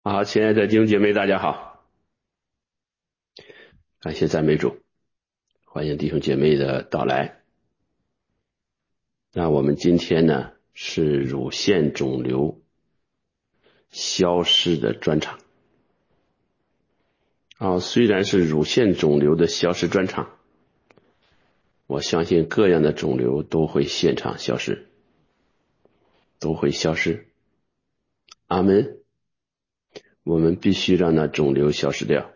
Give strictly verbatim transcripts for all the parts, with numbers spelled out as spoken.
好，亲爱的弟兄姐妹，大家好，感谢赞美主，欢迎弟兄姐妹的到来。那我们今天呢是乳腺肿瘤消失的专场。啊，虽然是乳腺肿瘤的消失专场，我相信各样的肿瘤都会现场消失，都会消失。阿们。我们必须让那肿瘤消失掉。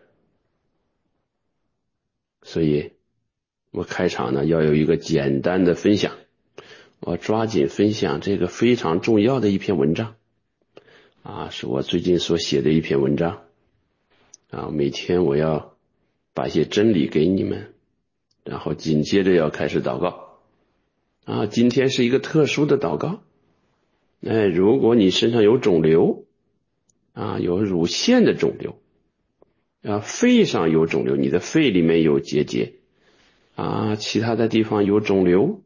所以我开场呢要有一个简单的分享，我抓紧分享这个非常重要的一篇文章啊，是我最近所写的一篇文章啊。每天我要把一些真理给你们，然后紧接着要开始祷告啊。今天是一个特殊的祷告，哎，如果你身上有肿瘤啊，有乳腺的肿瘤啊，肺上有肿瘤，你的肺里面有结节啊，其他的地方有肿瘤，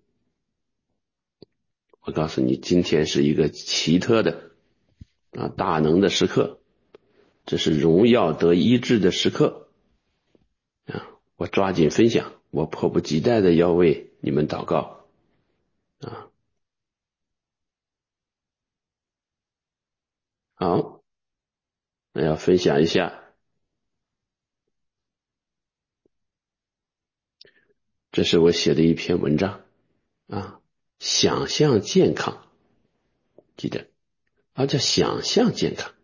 我告诉你，今天是一个奇特的啊大能的时刻，这是荣耀得医治的时刻啊！我抓紧分享，我迫不及待的要为你们祷告啊！好，那要分享一下，这是我写的一篇文章啊，想象健康，记得啊，叫想象健康。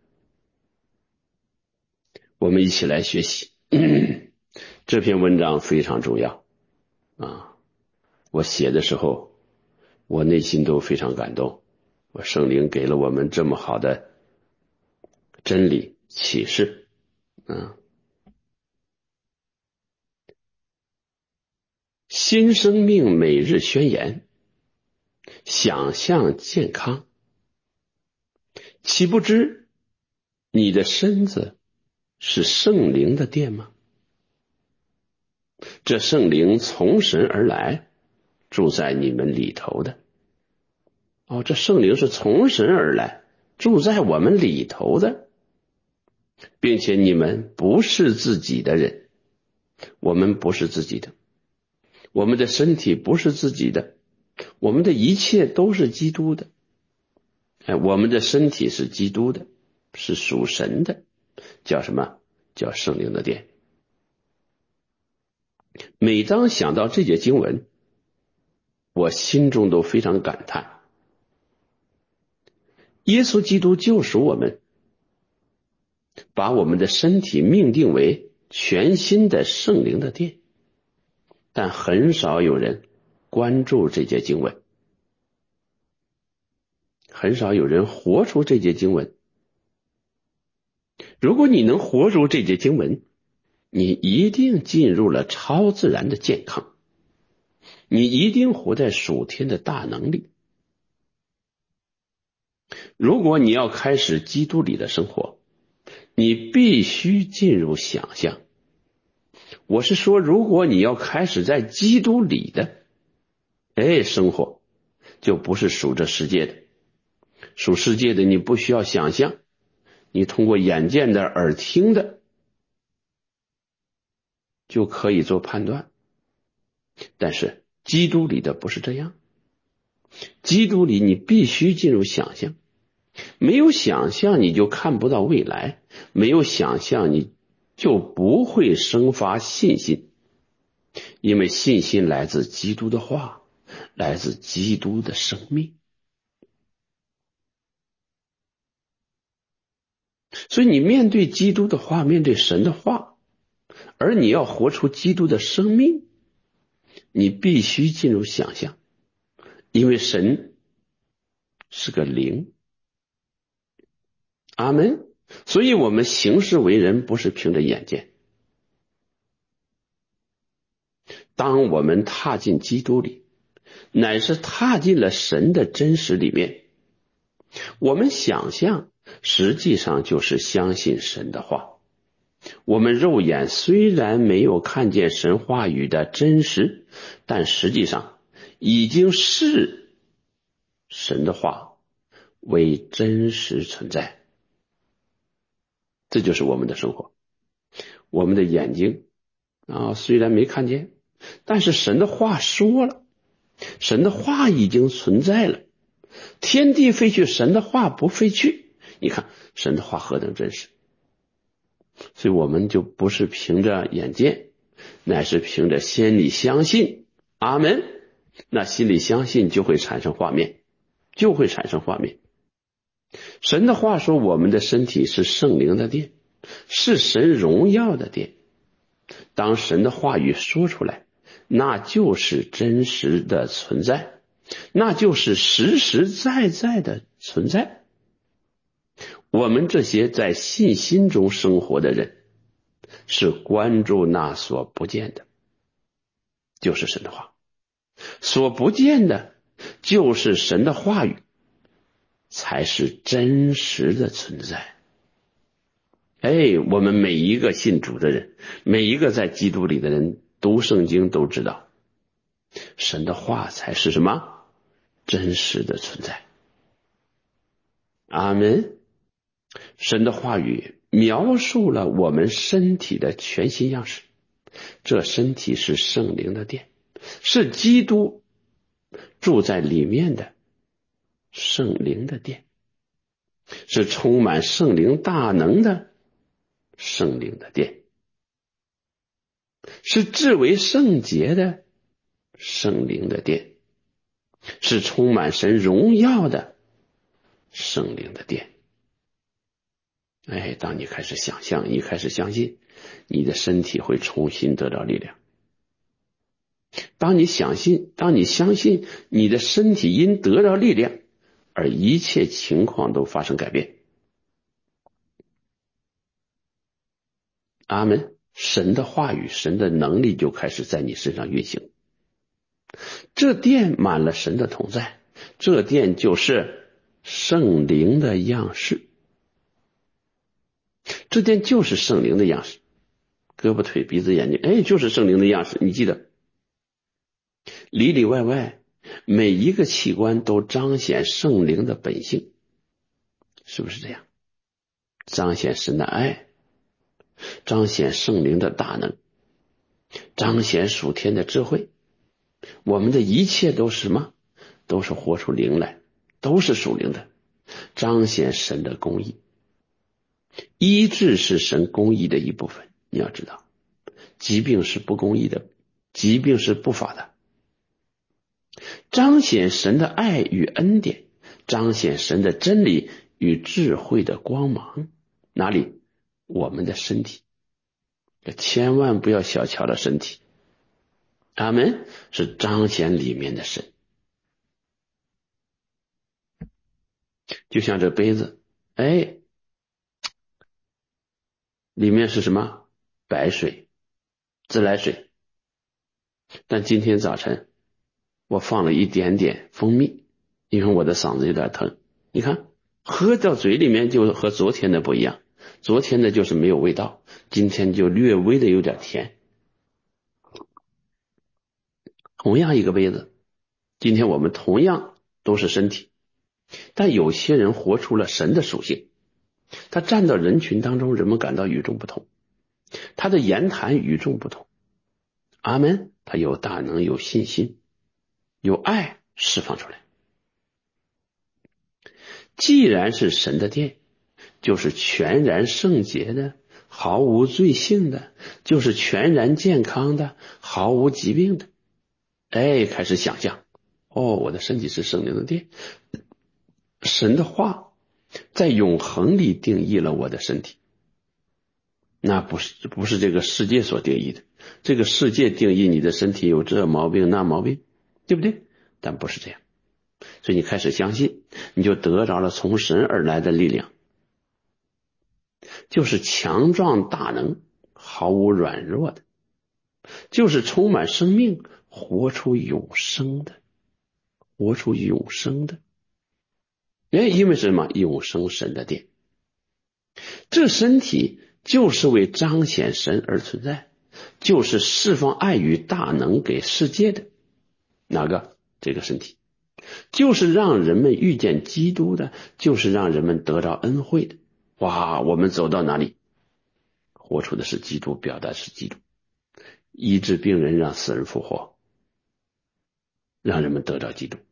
我们一起来学习这篇文章非常重要啊！我写的时候，我内心都非常感动。我圣灵给了我们这么好的真理启示，嗯，新生命每日宣言，想象健康，岂不知你的身子是圣灵的殿吗？这圣灵从神而来，住在你们里头的。哦，这圣灵是从神而来，住在我们里头的，并且你们不是自己的人，我们不是自己的，我们的身体不是自己的，我们的一切都是基督的。哎，我们的身体是基督的，是属神的，叫什么？叫圣灵的殿。每当想到这节经文，我心中都非常感叹，耶稣基督救赎我们，把我们的身体命定为全新的圣灵的殿，但很少有人关注这节经文，很少有人活出这节经文。如果你能活出这节经文，你一定进入了超自然的健康，你一定活在属天的大能力。如果你要开始基督里的生活，你必须进入想象。我是说，如果你要开始在基督里的哎生活，就不是属这世界的。属世界的你不需要想象，你通过眼见的、耳听的就可以做判断。但是基督里的不是这样，基督里你必须进入想象，没有想象你就看不到未来，没有想象你就不会生发信心，因为信心来自基督的话，来自基督的生命。所以你面对基督的话，面对神的话，而你要活出基督的生命，你必须进入想象，因为神是个灵。阿们。所以我们行事为人不是凭着眼见，当我们踏进基督里，乃是踏进了神的真实里面。我们想象实际上就是相信神的话，我们肉眼虽然没有看见神话语的真实，但实际上已经视神的话为真实存在。 这就是我们的生活。我们的眼睛啊，虽然没看见，但是神的话说了，神的话已经存在了。天地废去，神的话不废去。你看神的话何等真实。所以我们就不是凭着眼见，乃是凭着心里相信。阿们。那心里相信就会产生画面，就会产生画面。神的话说，我们的身体是圣灵的殿，是神荣耀的殿。当神的话语说出来，那就是真实的存在，那就是实实在在的存在。我们这些在信心中生活的人，是关注那所不见的，就是神的话；所不见的，就是神的话语，才是真实的存在。哎，我们每一个信主的人，每一个在基督里的人，读圣经都知道，神的话才是什么？真实的存在。阿们。神的话语描述了我们身体的全新样式，这身体是圣灵的殿，是基督住在里面的圣灵的殿，是充满圣灵大能的圣灵的殿，是至为圣洁的圣灵的殿，是充满神荣耀的圣灵的殿。哎，当你开始想象，你开始相信，你的身体会重新得到力量。当你相信，当你相信你的身体因得到力量，而一切情况都发生改变。阿们。神的话语，神的能力就开始在你身上运行。这殿满了神的同在，这殿就是圣灵的样式。这殿就是圣灵的样式，胳膊腿鼻子眼睛，哎，就是圣灵的样式。你记得，里里外外每一个器官都彰显圣灵的本性，是不是这样？彰显神的爱，彰显圣灵的大能，彰显属天的智慧。我们的一切都是什么？都是活出灵来，都是属灵的，彰显神的公义。医治是神公义的一部分，你要知道，疾病是不公义的，疾病是不法的。彰显神的爱与恩典，彰显神的真理与智慧的光芒。哪里？我们的身体。千万不要小瞧了身体。阿们。是彰显里面的神。就像这杯子，哎，里面是什么？白水，自来水。但今天早晨我放了一点点蜂蜜，因为我的嗓子有点疼。你看，喝到嘴里面就和昨天的不一样，昨天的就是没有味道，今天就略微的有点甜。同样一个杯子，今天我们同样都是身体，但有些人活出了神的属性，他站到人群当中，人们感到与众不同，他的言谈与众不同。阿们。他有大能，有信心，有爱释放出来。既然是神的殿，就是全然圣洁的，毫无罪性的，就是全然健康的，毫无疾病的。哎，开始想象，哦，我的身体是圣灵的殿，神的话在永恒里定义了我的身体，那不是不是这个世界所定义的。这个世界定义你的身体有这毛病那毛病，对不对？但不是这样。所以你开始相信，你就得着了从神而来的力量，就是强壮大能，毫无软弱的，就是充满生命，活出永生的，活出永生的。哎，因为什么？永生神的殿，这身体就是为彰显神而存在，就是释放爱与大能给世界的。哪个？这个身体就是让人们遇见基督的，就是让人们得到恩惠的。哇，我们走到哪里， 活出的是基督，表达的是基督，医治病人，让死人复活，让人们得到基督。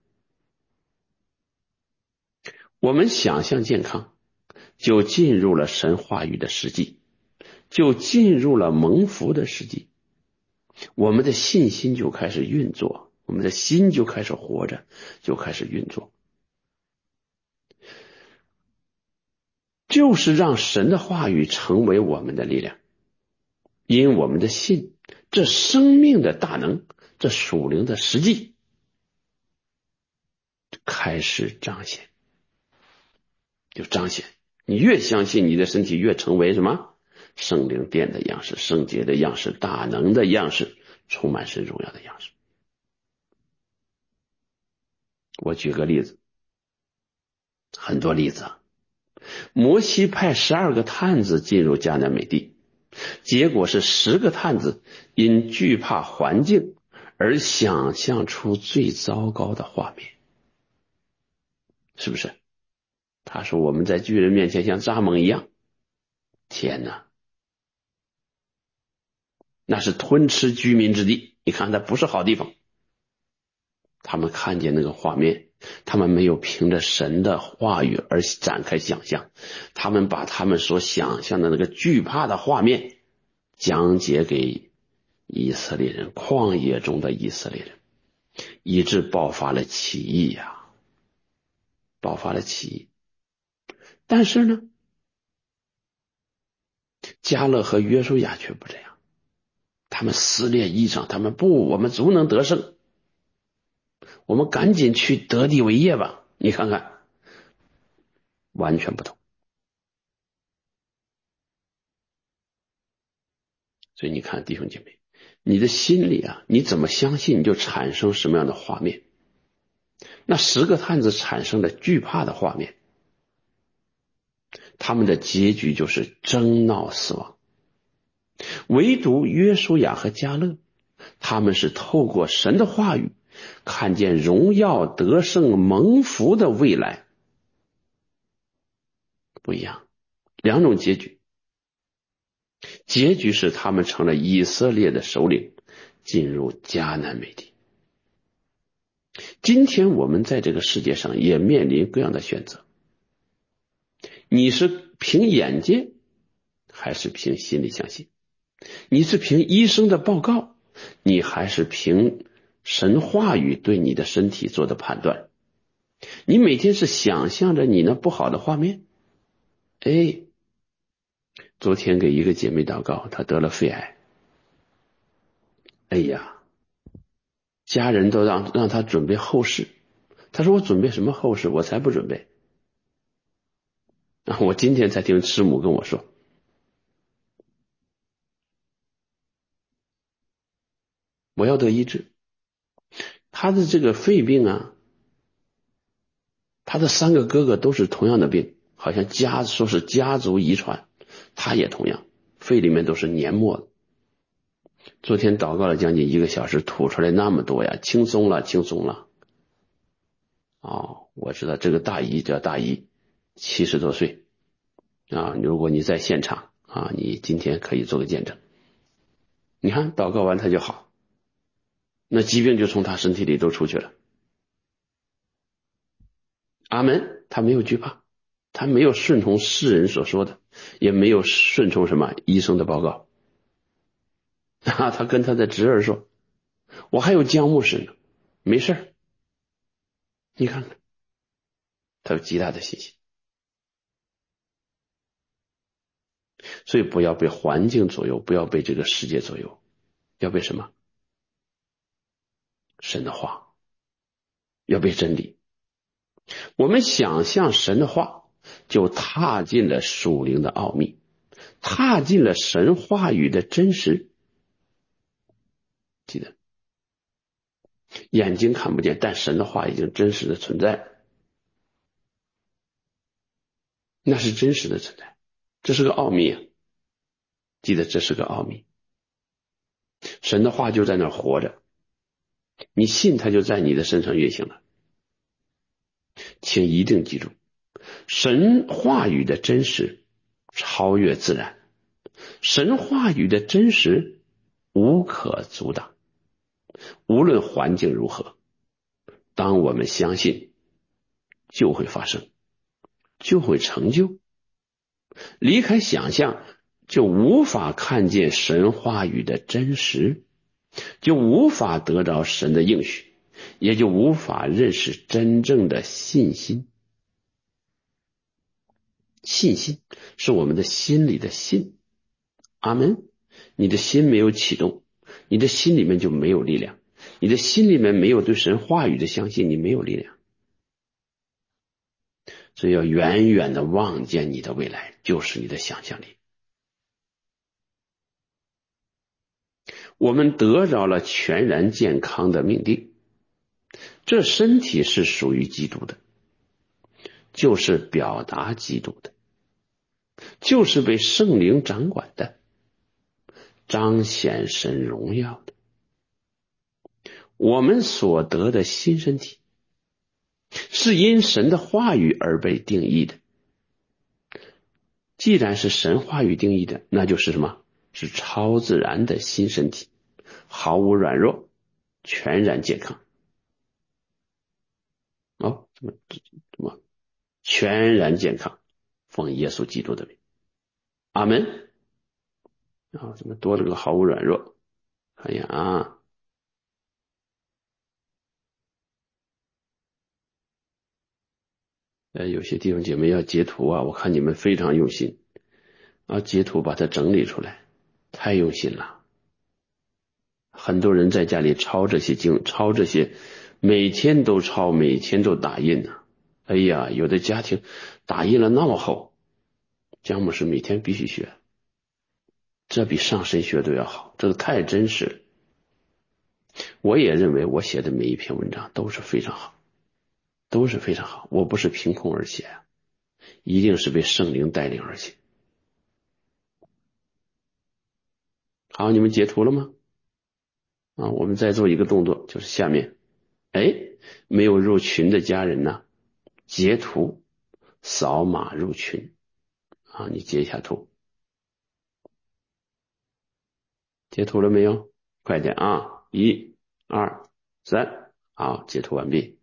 我们想象健康，就进入了神话语的实际，就进入了蒙福的实际，我们的信心就开始运作，我们的心就开始活着，就开始运作，就是让神的话语成为我们的力量。因我们的信，这生命的大能，这属灵的实际开始彰显，就彰显。你越相信，你的身体越成为什么？圣灵殿的样式，圣洁的样式，大能的样式，充满神荣耀的样式。我举个例子，很多例子啊。摩西派十二个探子进入迦南美地，结果是十个探子因惧怕环境而想象出最糟糕的画面，是不是？他说我们在巨人面前像蚱蜢一样，天哪，那是吞吃居民之地，你看那不是好地方。他们看见那个画面，他们没有凭着神的话语而展开想象，他们把他们所想象的那个惧怕的画面讲解给以色列人，旷野中的以色列人，以致爆发了起义呀、啊，爆发了起义。但是呢，迦勒和约书亚却不这样，他们撕裂衣裳，他们不，我们足能得胜，我们赶紧去得地为业吧。你看看，完全不同。所以你看，弟兄姐妹，你的心里啊，你怎么相信，你就产生什么样的画面。那十个探子产生了惧怕的画面，他们的结局就是争闹死亡。唯独约书亚和迦勒，他们是透过神的话语，看见荣耀得胜蒙福的未来。不一样，两种结局。结局是他们成了以色列的首领，进入迦南美地。今天我们在这个世界上也面临各样的选择，你是凭眼界还是凭心里相信？你是凭医生的报告，你还是凭神话语对你的身体做的判断？你每天是想象着你那不好的画面。哎，昨天给一个姐妹祷告，她得了肺癌。哎呀，家人都让让她准备后事，她说我准备什么后事？我才不准备。啊，我今天才听师母跟我说，我要得医治。他的这个肺病啊，他的三个哥哥都是同样的病，好像家说是家族遗传，他也同样，肺里面都是黏膜的。昨天祷告了将近一个小时，吐出来那么多呀，轻松了，轻松了。哦，我知道这个大姨叫大姨，七十多岁啊。如果你在现场啊，你今天可以做个见证。你看祷告完他就好，那疾病就从他身体里都出去了。阿门，他没有惧怕，他没有顺从世人所说的，也没有顺从什么医生的报告。啊，他跟他的侄儿说，我还有姜牧师呢，没事，你看看，他有极大的信心。所以不要被环境左右，不要被这个世界左右，要被什么？神的话，要被真理。我们想象神的话，就踏进了属灵的奥秘，踏进了神话语的真实。记得，眼睛看不见，但神的话已经真实的存在，那是真实的存在，这是个奥秘啊！记得，这是个奥秘。神的话就在那儿活着，你信他就在你的身上运行了。请一定记住，神话语的真实超越自然， 神话语的真实无可阻挡，无论环境如何，当我们相信，就会发生，就会成就。离开想象，就无法看见神话语的真实，就无法得到神的应许，也就无法认识真正的信心。信心是我们的心里的信。阿们。你的心没有启动，你的心里面就没有力量，你的心里面没有对神话语的相信，你没有力量。所以要远远的望见你的未来，就是你的想象力。我们得着了全然健康的命定，这身体是属于基督的，就是表达基督的，就是被圣灵掌管的，彰显神荣耀的。我们所得的新身体是因神的话语而被定义的。既然是神话语定义的，那就是什么？是超自然的新身体，毫无软弱，全然健康。哦，怎么怎么全然健康？奉耶稣基督的名，阿门。啊，怎么多了个毫无软弱？哎呀啊！呃，有些弟兄姐妹要截图啊，我看你们非常用心啊，截图把它整理出来，太用心了。很多人在家里抄这些经，抄这些，每天都抄，每天都打印呢、啊。哎呀，有的家庭打印了那么厚，姜牧师每天必须学，这比上神学都要好，这个太真实了。我也认为我写的每一篇文章都是非常好，都是非常好，我不是凭空而写啊，一定是被圣灵带领而写。好，你们截图了吗？啊，我们再做一个动作，就是下面，哎，没有入群的家人呢，截图，扫码入群。啊，你截一下图，截图了没有？快点啊！一、二、三，好，截图完毕。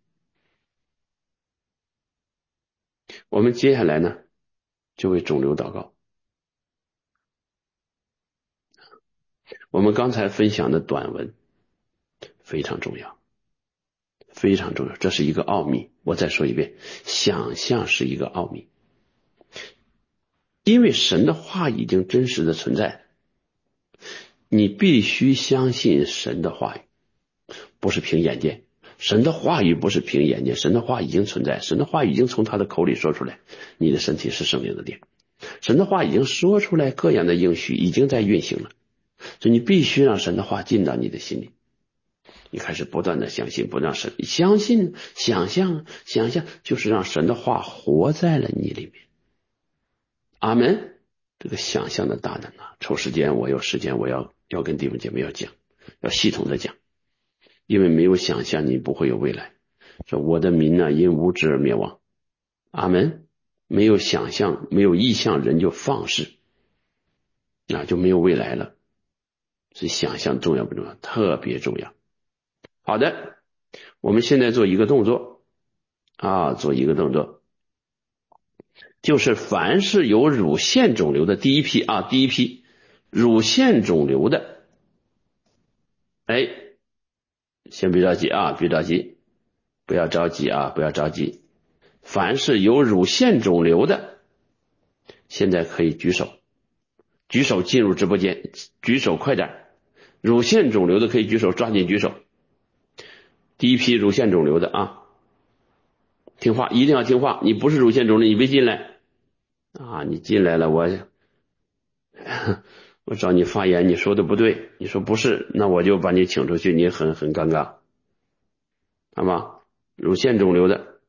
我们接下来呢，就为肿瘤祷告。我们刚才分享的短文非常重要，非常重要，这是一个奥秘。我再说一遍，想象是一个奥秘，因为神的话已经真实的存在，你必须相信神的话语，不是凭眼见。神的话语不是凭眼见，神的话已经存在，神的话已经从他的口里说出来，你的身体是圣灵的殿，神的话已经说出来，各样的应许已经在运行了，所以你必须让神的话进到你的心里，你开始不断的相信，不让神相信，想象，想象就是让神的话活在了你里面。阿门。这个想象的大能啊，抽时间，我有时间，我要要跟弟兄姐妹要讲，要系统的讲，因为没有想象，你不会有未来。说我的民呢，因无知而灭亡。阿门。没有想象，没有意向，人就放肆，那就没有未来了。所以想象重要不重要？特别重要。好的，我们现在做一个动作啊，做一个动作，就是凡是有乳腺肿瘤的第一批啊，第一批乳腺肿瘤的，哎，先别着急啊，别着急，不要着急啊，不要着急。凡是有乳腺肿瘤的，现在可以举手，举手进入直播间，举手快点。乳腺肿瘤的可以举手，抓紧举手。第一批乳腺肿瘤的啊，听话，一定要听话。你不是乳腺肿瘤，你别进来啊！你进来了，我我找你发言，你说的不对，你说不是，那我就把你请出去，你很很尴尬，好吗？乳腺肿瘤的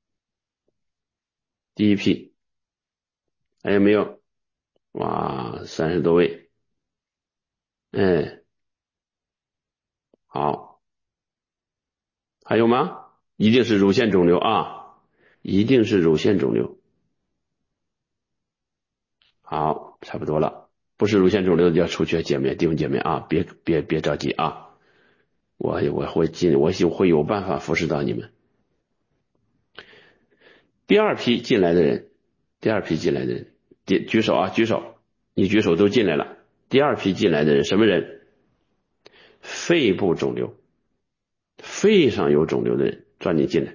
第一批，还有没有？哇，三十多位，哎，好，还有吗？一定是乳腺肿瘤啊，一定是乳腺肿瘤。好，差不多了。 不是乳腺肿瘤的要出血姐妹弟兄姐妹啊，别别别着急啊，我我会尽我会有办法服侍到你们。第二批进来的人，第二批进来的人，举举手啊，举手，你举手都进来了。第二批进来的人什么人？肺部肿瘤，肺上有肿瘤的人，抓紧进来。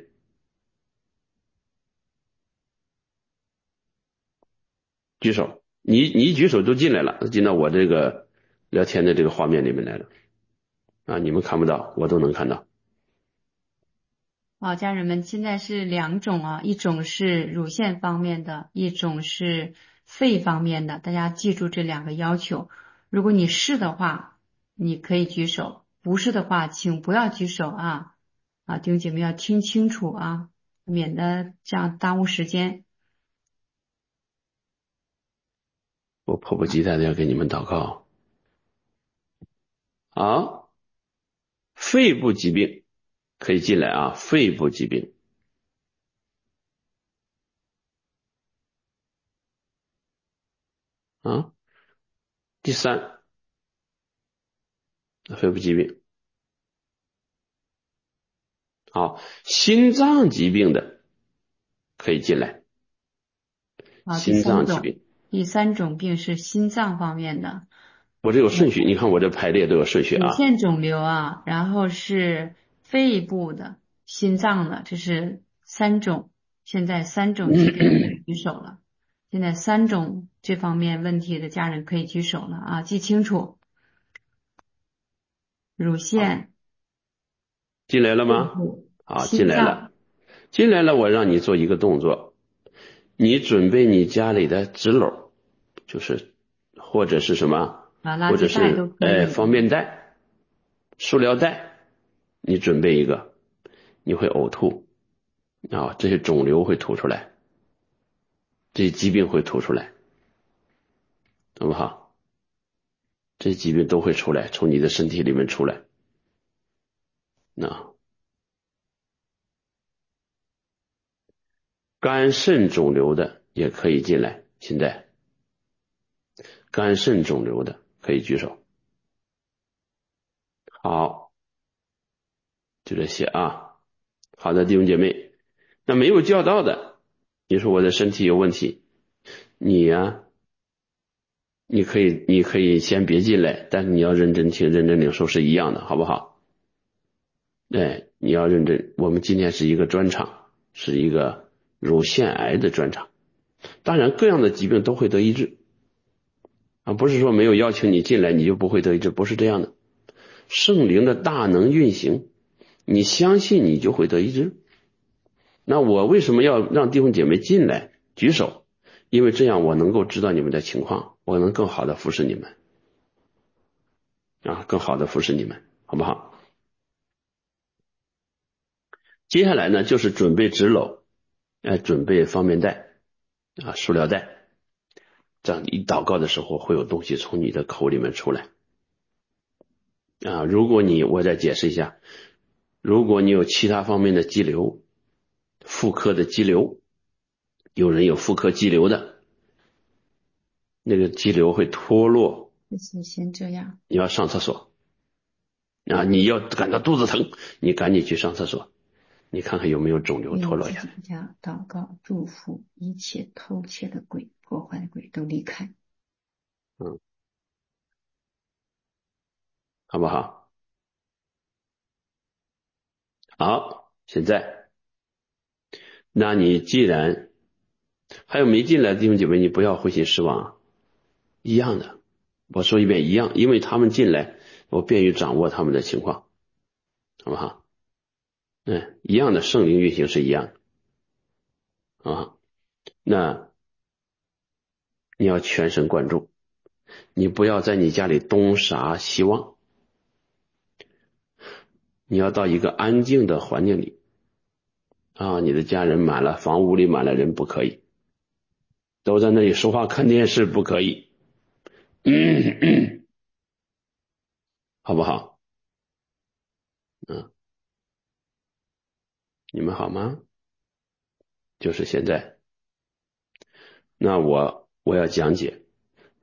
举手，你你一举手都进来了，进到我这个聊天的这个画面里面来了啊！你们看不到，我都能看到。 好，家人们，现在是两种啊，一种是乳腺方面的，一种是肺方面的，大家记住这两个要求。如果你是的话，你可以举手；不是的话，请不要举手啊！啊，弟兄姐妹要听清楚啊，免得这样耽误时间。 我迫不及待的要给你们祷告。好，肺部疾病可以进来啊，肺部疾病。啊，第三，肺部疾病。好，心脏疾病的可以进来。 好，第心三种， 脏疾病， 第三种病是心脏方面的。 我这有顺序，你看我这排列都有顺序乳啊。 腺肿瘤啊，然后是肺部的、心脏的，这是三种。现在三种疾病可以举手了。现在三种这方面问题的家人可以举手了啊，记清楚。乳好， 腺、 进来了吗？ 肺部、 好，进来了， 心脏。 进来了。我让你做一个动作，你准备你家里的纸篓，就是或者是什么， 啊，垃或者圾袋都是哎可以。 方便袋、塑料袋，你准备一个，你会呕吐啊，这些肿瘤会吐出来，这些疾病会吐出来，好不好？这些疾病都会出来，从你的身体里面出来。那肝肾肿瘤的也可以进来，现在肝肾肿瘤的可以举手。好，就这些啊。好的，弟兄姐妹，那没有叫到的，你说我的身体有问题，你呀、啊，你可以，你可以先别进来，但是你要认真听、认真领受是一样的，好不好？哎，你要认真。我们今天是一个专场，是一个乳腺癌的专场。当然，各样的疾病都会得医治啊，不是说没有邀请你进来你就不会得医治，不是这样的。圣灵的大能运行，你相信你就会得医治。那我为什么要让弟兄姐妹进来举手？因为这样我能够知道你们的情况，我能更好的服侍你们啊，更好的服侍你们，好不好？接下来呢，就是准备纸篓，哎，准备方便袋啊，塑料袋，这样一祷告的时候会有东西从你的口里面出来啊。如果你，我再解释一下，如果你有其他方面的肌瘤，妇科的肌瘤，有人有妇科肌瘤的，那个肌瘤会脱落， 就是先这样。 你要上厕所啊，你要感到肚子疼，你赶紧去上厕所，你看看有没有肿瘤脱为自己落下来。 家祷告，祝福一切偷窃的鬼、破坏的鬼都离开。 嗯，好不好？好，现在，那你既然还有没进来的弟兄姐妹，你不要灰心失望啊，一样的，我说一遍一样，因为他们进来，我便于掌握他们的情况，好不好？嗯，一样的，圣灵运行是一样的啊。那你要全神贯注，你不要在你家里东撒希望，你要到一个安静的环境里啊，你的家人满了，房屋里满了人不可以，都在那里说话看电视不可以，嗯嗯，好不好？嗯，你们好吗？就是现在，那我我要讲解，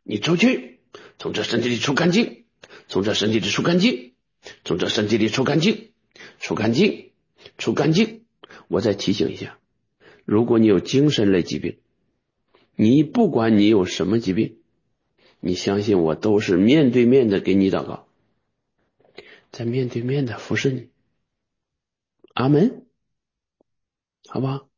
你出去，从这身体里出干净，从这身体里出干净，从这身体里出干净，出干净，出干净。我再提醒一下，如果你有精神类疾病，你不管你有什么疾病，你相信我都是面对面的给你祷告，在面对面的服侍你。阿门，好不好？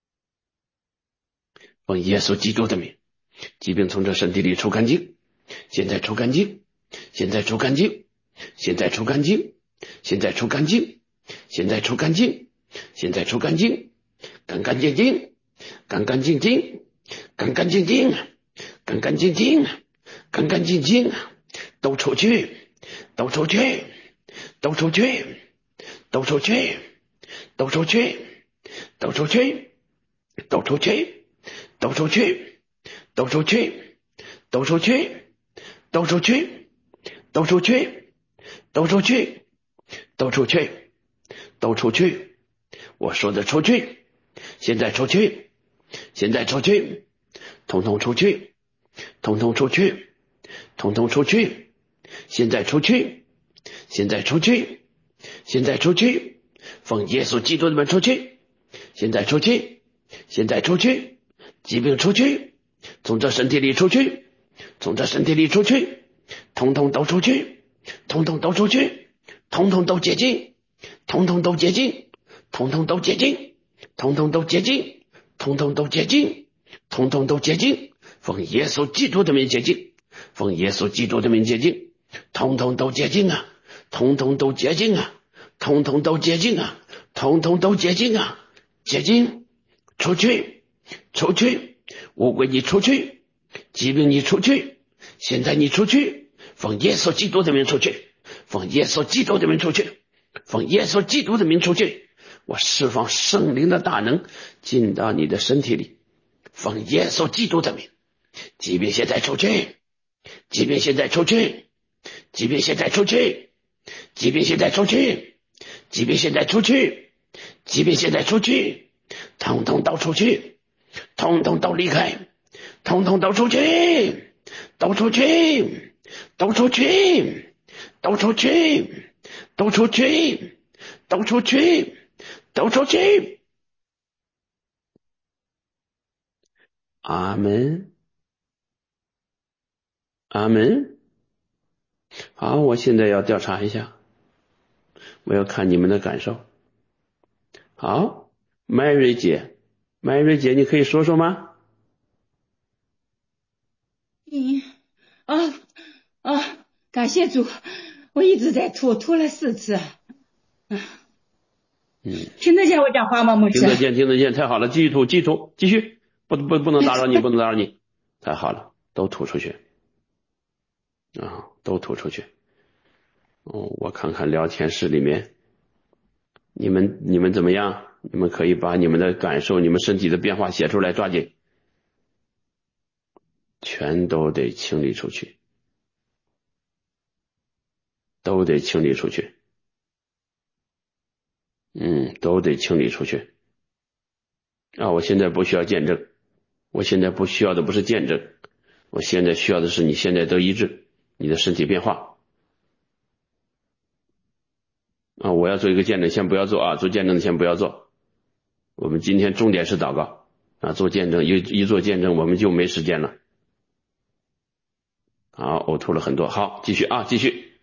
奉耶稣基督的名，疾病从这身体里出干净，现在出干净，现在出干净，现在出干净，现在出干净，现在出干净，现在出干净，干干净净，干干净净，干干净净，干干净净，干干净净，都出去，都出去，都出去，都出去，都出去，都出去，都出去，都出去，都出去，都出去，都出去，都出去，都出去，都出去，都出去。我说的出去，现在出去，现在出去，统统出去，统统出去，统统出去，现在出去，现在出去，现在出去，奉耶稣基督的名出去，现在出去，现在出去，疾病出去，从这身体里出去，从这身体里出去，统统都出去，统统都出去，统统都洁净，统统都洁净，统统都洁净，统统都洁净，统统都洁净，统统都洁净，奉耶稣基督的名洁净，奉耶稣基督的名洁净，统统都洁净啊，统统都洁净啊，统统都洁净啊，统统都洁净啊，洁净，出去，出去，乌龟你出去，疾病你出去，现在你出去，奉耶稣基督的名出去，奉耶稣基督的名出去，奉耶稣基督的名出去，我释放圣灵的大能进到你的身体里，奉耶稣基督的名，疾病现在出去，疾病现在出去，疾病现在出去，疾病现在出去，疾病现在出去，疾病现在出去，统统都出去，统统都离开，统统都出去，都出去，都出去，都出去，都出去，都出去，都出去。阿门，阿门。好，我现在要调查一下，我要看你们的感受。好，麦瑞姐，麦瑞姐，你可以说说吗？ 嗯，啊啊，感谢主，我一直在吐，吐了四次。嗯，听得见我讲话吗？牧师？ 听得见，听得见，太好了，继续吐，继续吐，继续，不不不能打扰你，不能打扰你，太好了，都吐出去啊，都吐出去。哦，我看看聊天室里面，你们你们怎么样？你们可以把你们的感受、你们身体的变化写出来，抓紧，全都得清理出去，都得清理出去，嗯，都得清理出去。啊，我现在不需要见证，我现在不需要的不是见证，我现在需要的是你现在得医治，你的身体变化。啊，我要做一个见证，先不要做啊，做见证的先不要做。我们今天重点是祷告啊，做见证一一做见证我们就没时间了。好，呕吐了很多，好，继续啊，继续。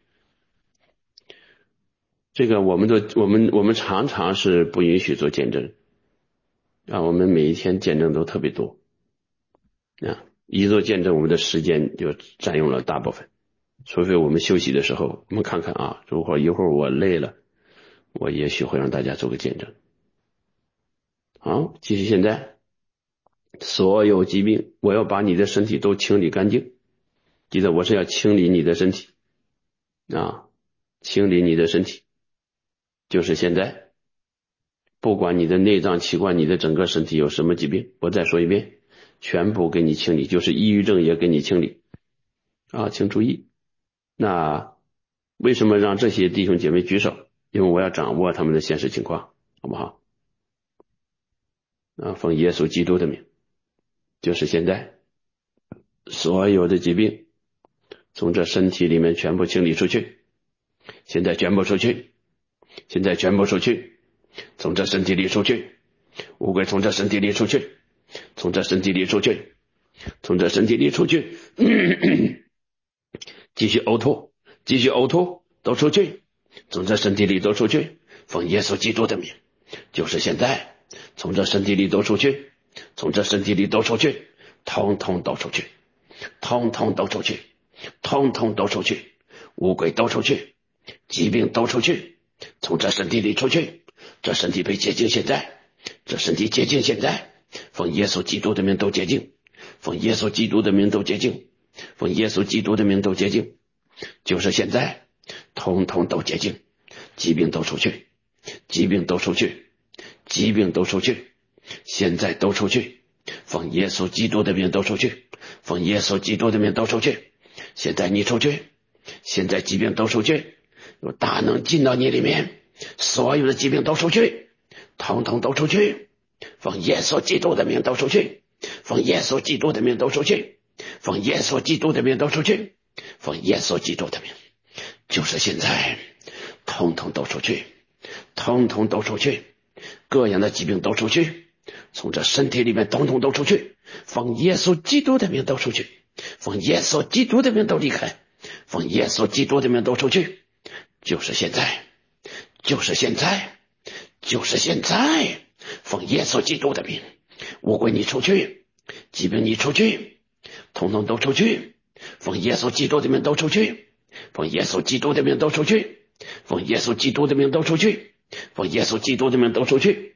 这个我们的我们我们常常是不允许做见证啊，我们每一天见证都特别多啊，一做见证我们的时间就占用了大部分，除非我们休息的时候，我们看看啊，如果一会儿我累了，我也许会让大家做个见证。好，继续。现在所有疾病，我要把你的身体都清理干净。记得我是要清理你的身体啊，清理你的身体，就是现在，不管你的内脏器官，你的整个身体有什么疾病，我再说一遍，全部给你清理，就是抑郁症也给你清理啊，请注意。那为什么让这些弟兄姐妹举手？因为我要掌握他们的现实情况，好不好？啊，奉耶稣基督的名，就是现在， 所有的疾病从这身体里面全部清理出去，现在全部出去，现在全部出去，从这身体里出去，乌龟从这身体里出去，从这身体里出去，从这身体里出去，继续呕吐，继续呕吐，都出去，从这身体里都出去，奉耶稣基督的名，就是现在，从这身体里都出去，从这身体里都出去，通通都出去，通通都出去，通通都出去，乌龟都出去，疾病都出去，从这身体里出去，这身体被洁净，现在这身体洁净，现在奉耶稣基督的名都洁净，奉耶稣基督的名都洁净，奉耶稣基督的名都洁净，就是现在通通都洁净，疾病都出去，疾病都出去，疾病都出去，现在都出去，奉耶稣基督的名都出去，奉耶稣基督的名都出去，现在你出去，现在疾病都出去，有大能进到你里面，所有的疾病都出去，统统都出去，奉耶稣基督的名都出去，奉耶稣基督的名都出去，奉耶稣基督的名都出去，奉耶稣基督的名，就是现在统统都出去，统统都出去，各样的疾病都出去，从这身体里面统统都出去，奉耶稣基督的名都出去，奉耶稣基督的名都离开，奉耶稣基督的名都出去，就是现在，就是现在，就是现在，奉耶稣基督的名，乌龟你出去，疾病你出去，统统都出去，奉耶稣基督的名都出去，奉耶稣基督的名都出去，奉耶稣基督的名都出去，奉耶稣基督的名都出去，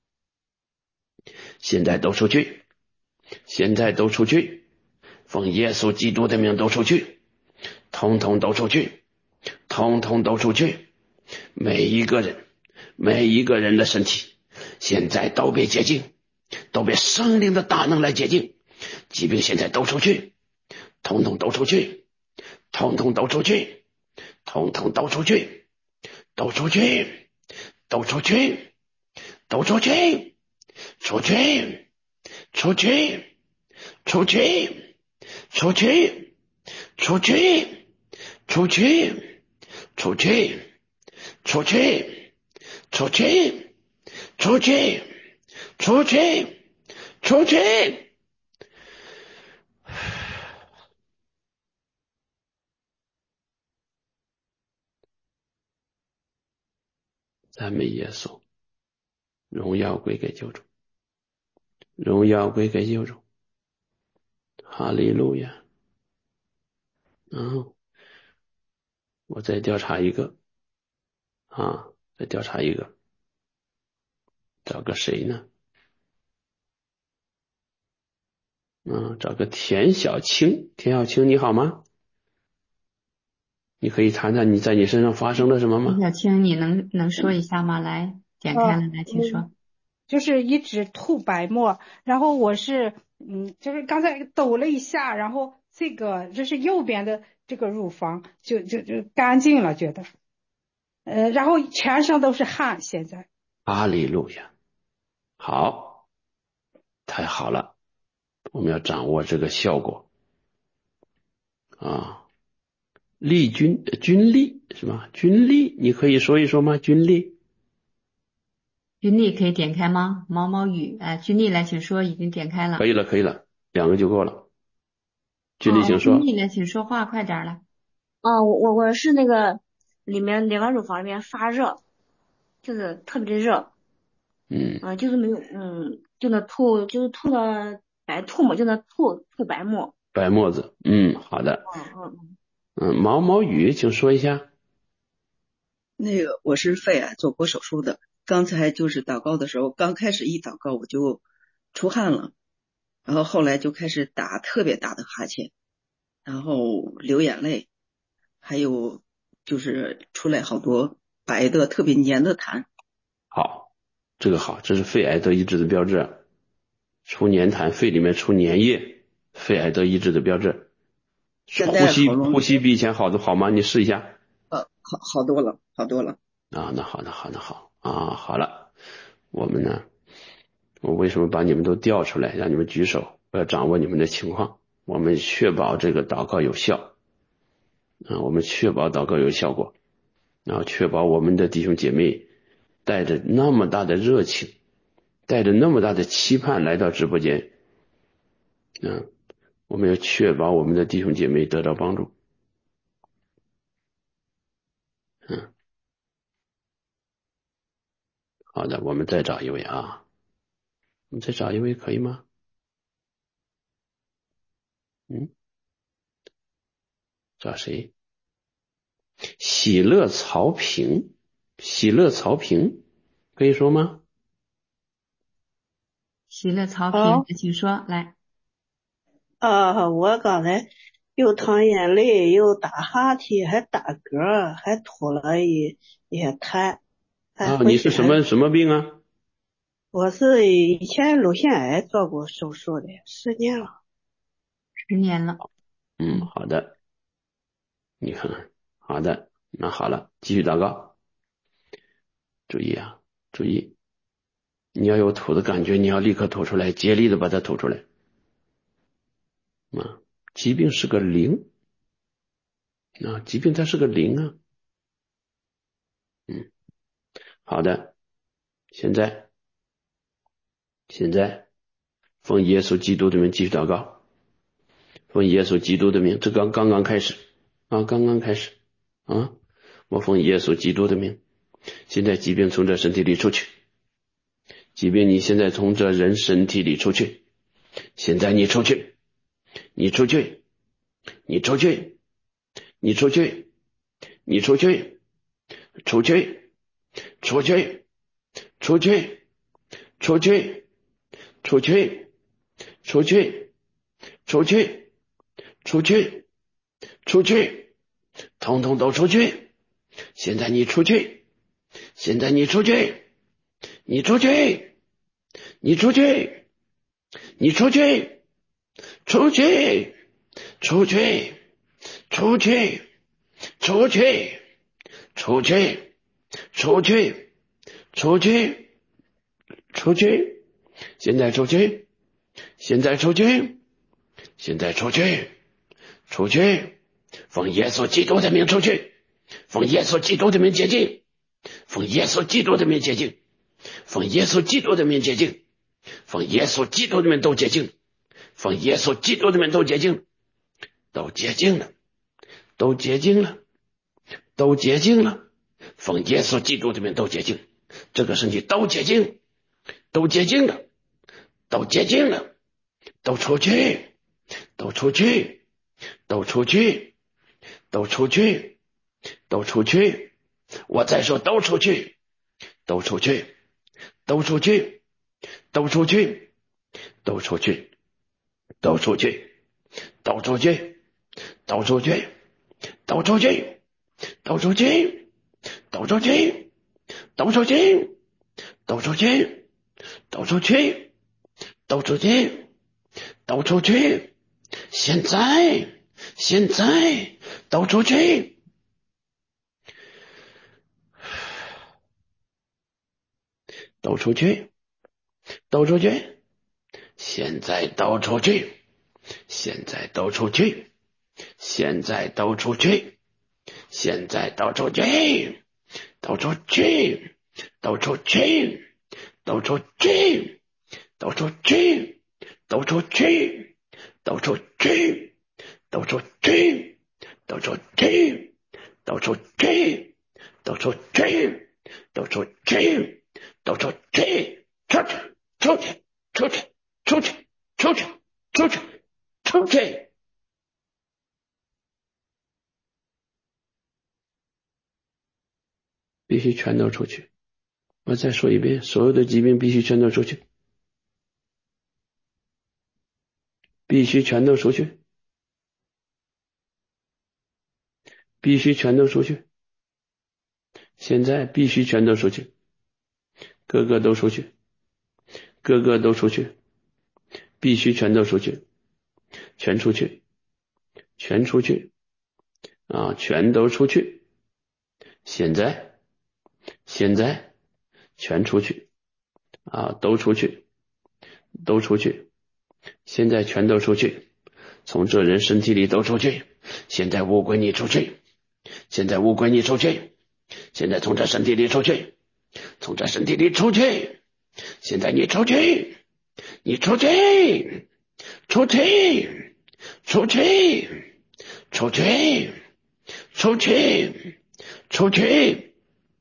现在都出去，现在都出去，奉耶稣基督的名都出去，统统都出去，统统都出去，每一个人，每一个人的身体现在都被洁净，都被圣灵的大能来洁净，疾病现在都出去，统统都出去，统统都出去，统统都出去，都出去，都出去，都出去，出去，出去，出去，出去，出去，出去，出去，出去，出去，出去，出去，出去。赞美耶稣，荣耀归给救主，荣耀归给救主，哈利路亚。嗯，我再调查一个啊，再调查一个，找个谁呢？嗯，找个田小青，田小青你好吗？你可以谈谈你在你身上发生了什么吗？ 小青，你能能说一下吗？来，点开了，来，请说。 就是一直吐白沫，然后我是嗯，就是刚才抖了一下，然后这个就是右边的这个乳房就就就干净了，觉得，呃，然后全身都是汗，现在。 哈利路亚，好，太好了，我们要掌握这个效果啊。丽君君丽是吧？君丽，你可以说一说吗？君丽， 君丽可以点开吗？毛毛雨，哎，君丽来，请说，已经点开了。 可以了，可以了，两个就够了。君丽，请说。 君丽来，请说话，快点来。 哦，我我我是那个里面两个乳房里面发热，就是特别的热。 嗯。 啊、呃，就是没有，嗯，就那吐，就是吐的白吐沫，就那吐吐白沫。 白沫子，嗯，好的。 嗯嗯嗯。 嗯，毛毛雨，请说一下。 那个我是肺癌做过手术的，刚才就是祷告的时候，刚开始一祷告我就出汗了，然后后来就开始打特别大的哈欠，然后流眼泪，还有就是出来好多白的特别黏的痰。 好，这个好，这是肺癌得医治的标志，出黏痰，肺里面出粘液，肺癌得医治的标志。呼吸呼吸比以前好的好吗？你试一下。 呃，好好多了，好多了。 啊，那好，那好，那好啊，好了，我们呢，我为什么把你们都调出来，让你们举手？我要掌握你们的情况， 我们确保这个祷告有效啊，我们确保祷告有效果，然后确保我们的弟兄姐妹带着那么大的热情，带着那么大的期盼来到直播间，嗯，我们要确保我们的弟兄姐妹得到帮助。嗯，好的，我们再找一位啊，我们再找一位可以吗？嗯，找谁？喜乐曹平，喜乐曹平，可以说吗？ 喜乐曹好， 平，请说，来。 啊，我刚才又淌眼泪，又打哈欠，还打嗝，还吐了一一些痰，还啊， 回去还。 你是什么什么病啊？ 我是以前乳腺癌做过手术的，十年了。 十年了。 嗯，好的，你看，好的，那好了，继续祷告。注意啊，注意，你要有吐的感觉，你要立刻吐出来，竭力的把它吐出来。啊，疾病是个灵，啊，疾病它是个灵啊。嗯，好的，现在，现在，奉耶稣基督的名继续祷告，奉耶稣基督的名，这刚刚刚开始啊，刚刚开始啊，我奉耶稣基督的名，现在疾病从这身体里出去。即便你现在从这人身体里出去，现在你出去，你出去，你出去，你出去，你出去，出去，出去，出去，出去，出去，出去，出去，出去，出去，统统都出去。现在你出去，现在你出去，你出去，你出去，你出去，出去，出去，出去，出去，出去，出去，出去，出去，现在出去，现在出去，现在出去，出去，奉耶稣基督的名出去，奉耶稣基督的名洁净，奉耶稣基督的名洁净，奉耶稣基督的名洁净，奉耶稣基督的名都洁净，奉耶稣基督的名都洁净，都洁净了，都洁净了，都洁净了，奉耶稣基督的名都洁净，这个身体都洁净，都洁净了，都洁净了，都出去，都出去，都出去，都出去，都出去，我再说都出去，都出去，都出去，都出去，都出去，都出去，都出去，都出去，都出去，都出去，都出去，都出去，都出去，都出去，都出去，都出去，现在，现在，都出去，都出去，都出去，现在都出去，现在都出去，现在都出去，现在都出去，都出去，都出去，都出去，都出去，都出去，都出去，都出去，都出去，都出去，都出去，都出去，都出去，出去，出去，出去，出去，出去，出去，出去。必须全都出去。我再说一遍，所有的疾病必须全都出去，必须全都出去，必须全都出去。现在必须全都出去，个个都出去，个个都出去，必须全都出去，全出去，全出去啊，全都出去。现在，现在全出去啊，都出去，都出去。现在全都出去， 从这人身体里都出去，现在乌龟你出去，现在乌龟你出去，现在从这身体里出去，从这身体里出去，现在你出去，你出去，出去，出去，出去，出去，出去。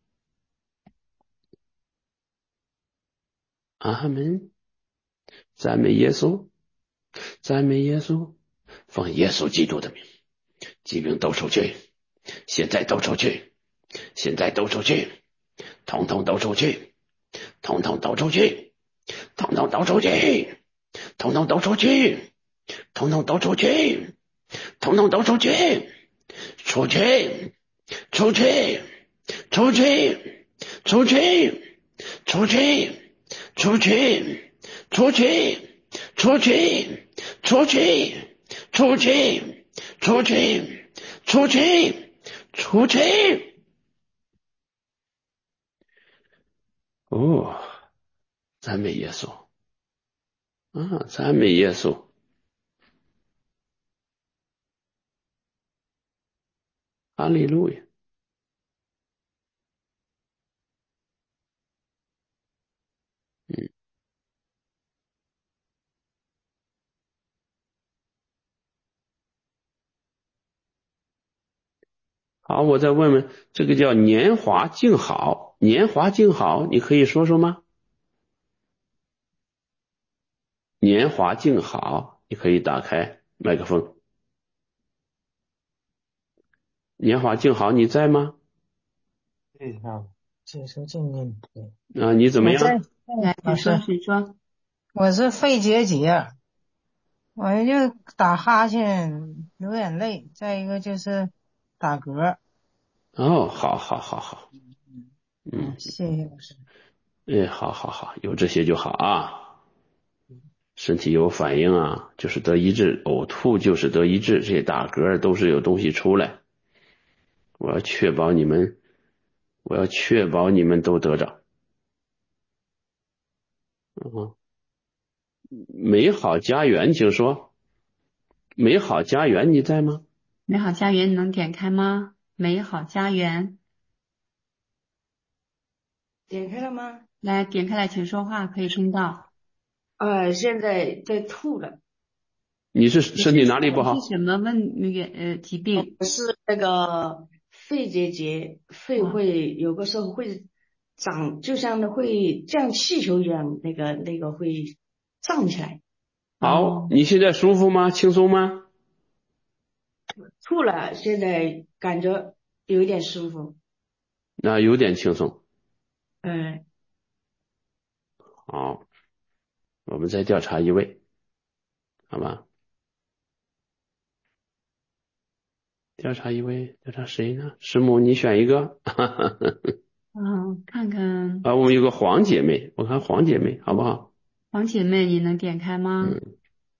阿门。赞美耶稣，赞美耶稣，奉耶稣基督的名，疾病都出去，现在都出去，现在都出去，统统都出去，统统都出去，统统都出去，统统都出去，统统都出去，统统都出去，出去，出去，出去，出去，出去，出去，出去，出去，出去，出去，出去，出去，出去。哦，赞美耶稣啊，赞美耶稣。哈利路亚。嗯，好，我再问问，这个叫年华静好，年华静好，你可以说说吗？年华静好，你可以打开麦克风。年华静好，你在吗？ 对啊，接收正念对。 啊，你怎么样？ 来， 老请说， 师， 请说。 我是肺结节，我就打哈欠，流眼泪，再一个就是打嗝。 哦，好好好好， 嗯， 嗯， 谢谢老师。 哎，好好好，有这些就好啊。身体有反应啊，就是得医治；呕吐就是得医治，这些打嗝都是有东西出来。我要确保你们，我要确保你们都得着。嗯，美好家园，请说。美好家园，你在吗？ 美好家园，你能点开吗？美好家园， 点开了吗？ 来点开来，请说话，可以听到。 呃，现在在吐了。 你是身体哪里不好？ 你是什么问那个呃疾病？ 是那个肺结节，肺哦会有个时候会长，就像那会像气球一样，那个那个会胀起来。 好， 哦， 你现在舒服吗？轻松吗？ 吐了，现在感觉有一点舒服。 那有点轻松。 嗯， 好，我们再调查一位，好吧？调查一位，调查谁呢？师母，你选一个。 嗯，看看啊，我们有个黄姐妹，我看黄姐妹好不好？ 黄姐妹，你能点开吗？ 嗯，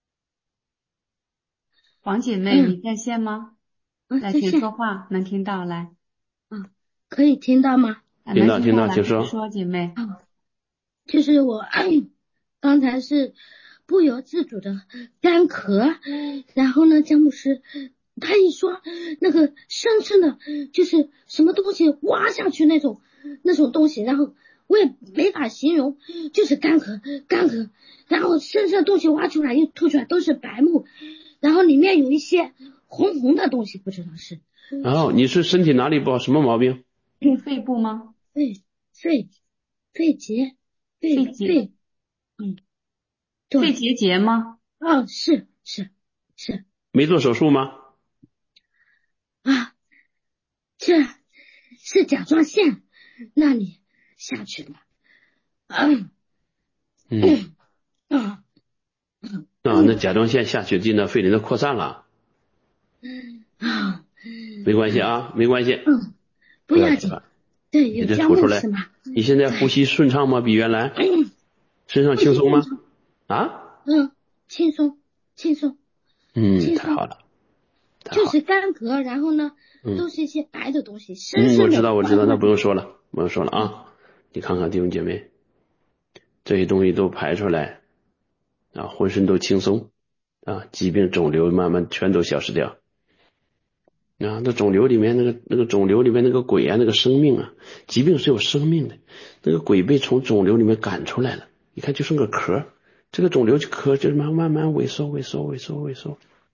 黄姐妹，你在线吗？ 嗯， 来， 在线。 请说话，能听到，来， 啊，可以听到吗？ 啊， 听到听到， 能听来， 请说。 请说，姐妹。 啊，就是我刚才是不由自主的干咳，然后呢，姜牧师他一说那个深深的，就是什么东西挖下去那种那种东西，然后我也没法形容，就是干咳干咳，然后深深的东西挖出来又吐出来都是白沫，然后里面有一些红红的东西，不知道是。 然后你是身体哪里不好？什么毛病？ 肺部吗？ 肺肺肺结肺肺结肺，嗯，对， 肺结节吗？ 哦，是是是没做手术吗？ 啊，这是甲状腺那里下去的，嗯嗯， 啊啊，那甲状腺下血进到肺里，那扩散了。 啊， 没关系啊，没关系， 嗯，不要紧， 不要紧了， 对， 你有姜这吐出来。 牧师嘛， 你现在呼吸顺畅吗？比原来？身上呼轻松吗？ 吸顺畅， 啊？ 嗯，轻松轻松嗯， 轻松， 太好了，太好了。 就是干咳，然后呢， 嗯都是一些白的东西，深嗯，我深的知道，我知道，那不用说了， 了，不用说了啊。你看看弟兄姐妹，这些东西都排出来，啊，浑身都轻松， 啊，疾病肿瘤慢慢全都消失掉。啊，那肿瘤里面那个那个肿瘤里面那个鬼啊，那个生命啊，疾病是有生命的，那个鬼被从肿瘤里面赶出来了，你看就剩个壳，这个肿瘤壳就慢慢慢萎缩萎缩萎缩萎缩。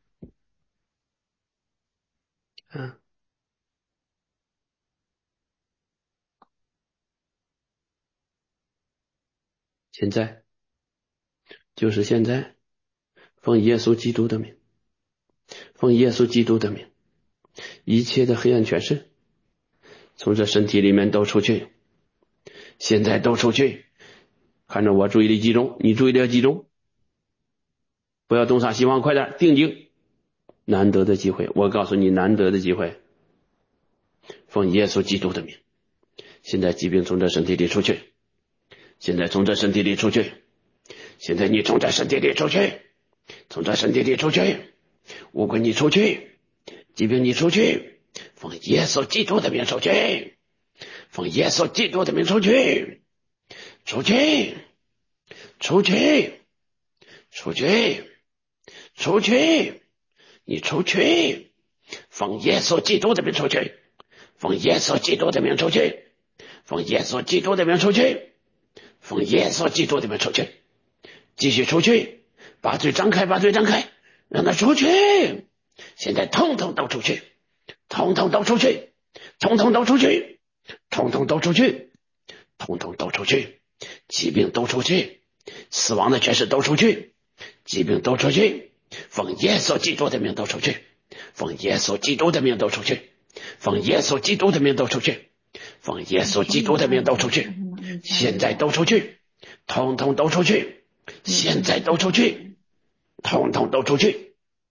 啊，现在就是现在，奉耶稣基督的名，奉耶稣基督的名，一切的黑暗权势从这身体里面都出去，现在都出去。看着我注意力集中，你注意力要集中，不要东撒西望，快点定睛，难得的机会，我告诉你难得的机会，奉耶稣基督的名，现在疾病从这身体里出去，现在从这身体里出去，现在你从这身体里出去，从这身体里出去，乌龟你出去，疾病你出去，奉耶稣基督的名出去，奉耶稣基督的名出去，出去，出去，出去，出去，你出去，奉耶稣基督的名出去，奉耶稣基督的名出去，奉耶稣基督的名出去，奉耶稣基督的名出去，继续出去，把嘴张开，把嘴张开，让他出去，现在统统都出去，统统都出去，统统都出去，统统都出去，统统都出去，疾病都出去，死亡的权势都出去，疾病都出去，奉耶稣基督的名都出去，奉耶稣基督的名都出去，奉耶稣基督的名都出去，奉耶稣基督的名都出去，现在都出去，统统都出去，现在都出去，统统都出去，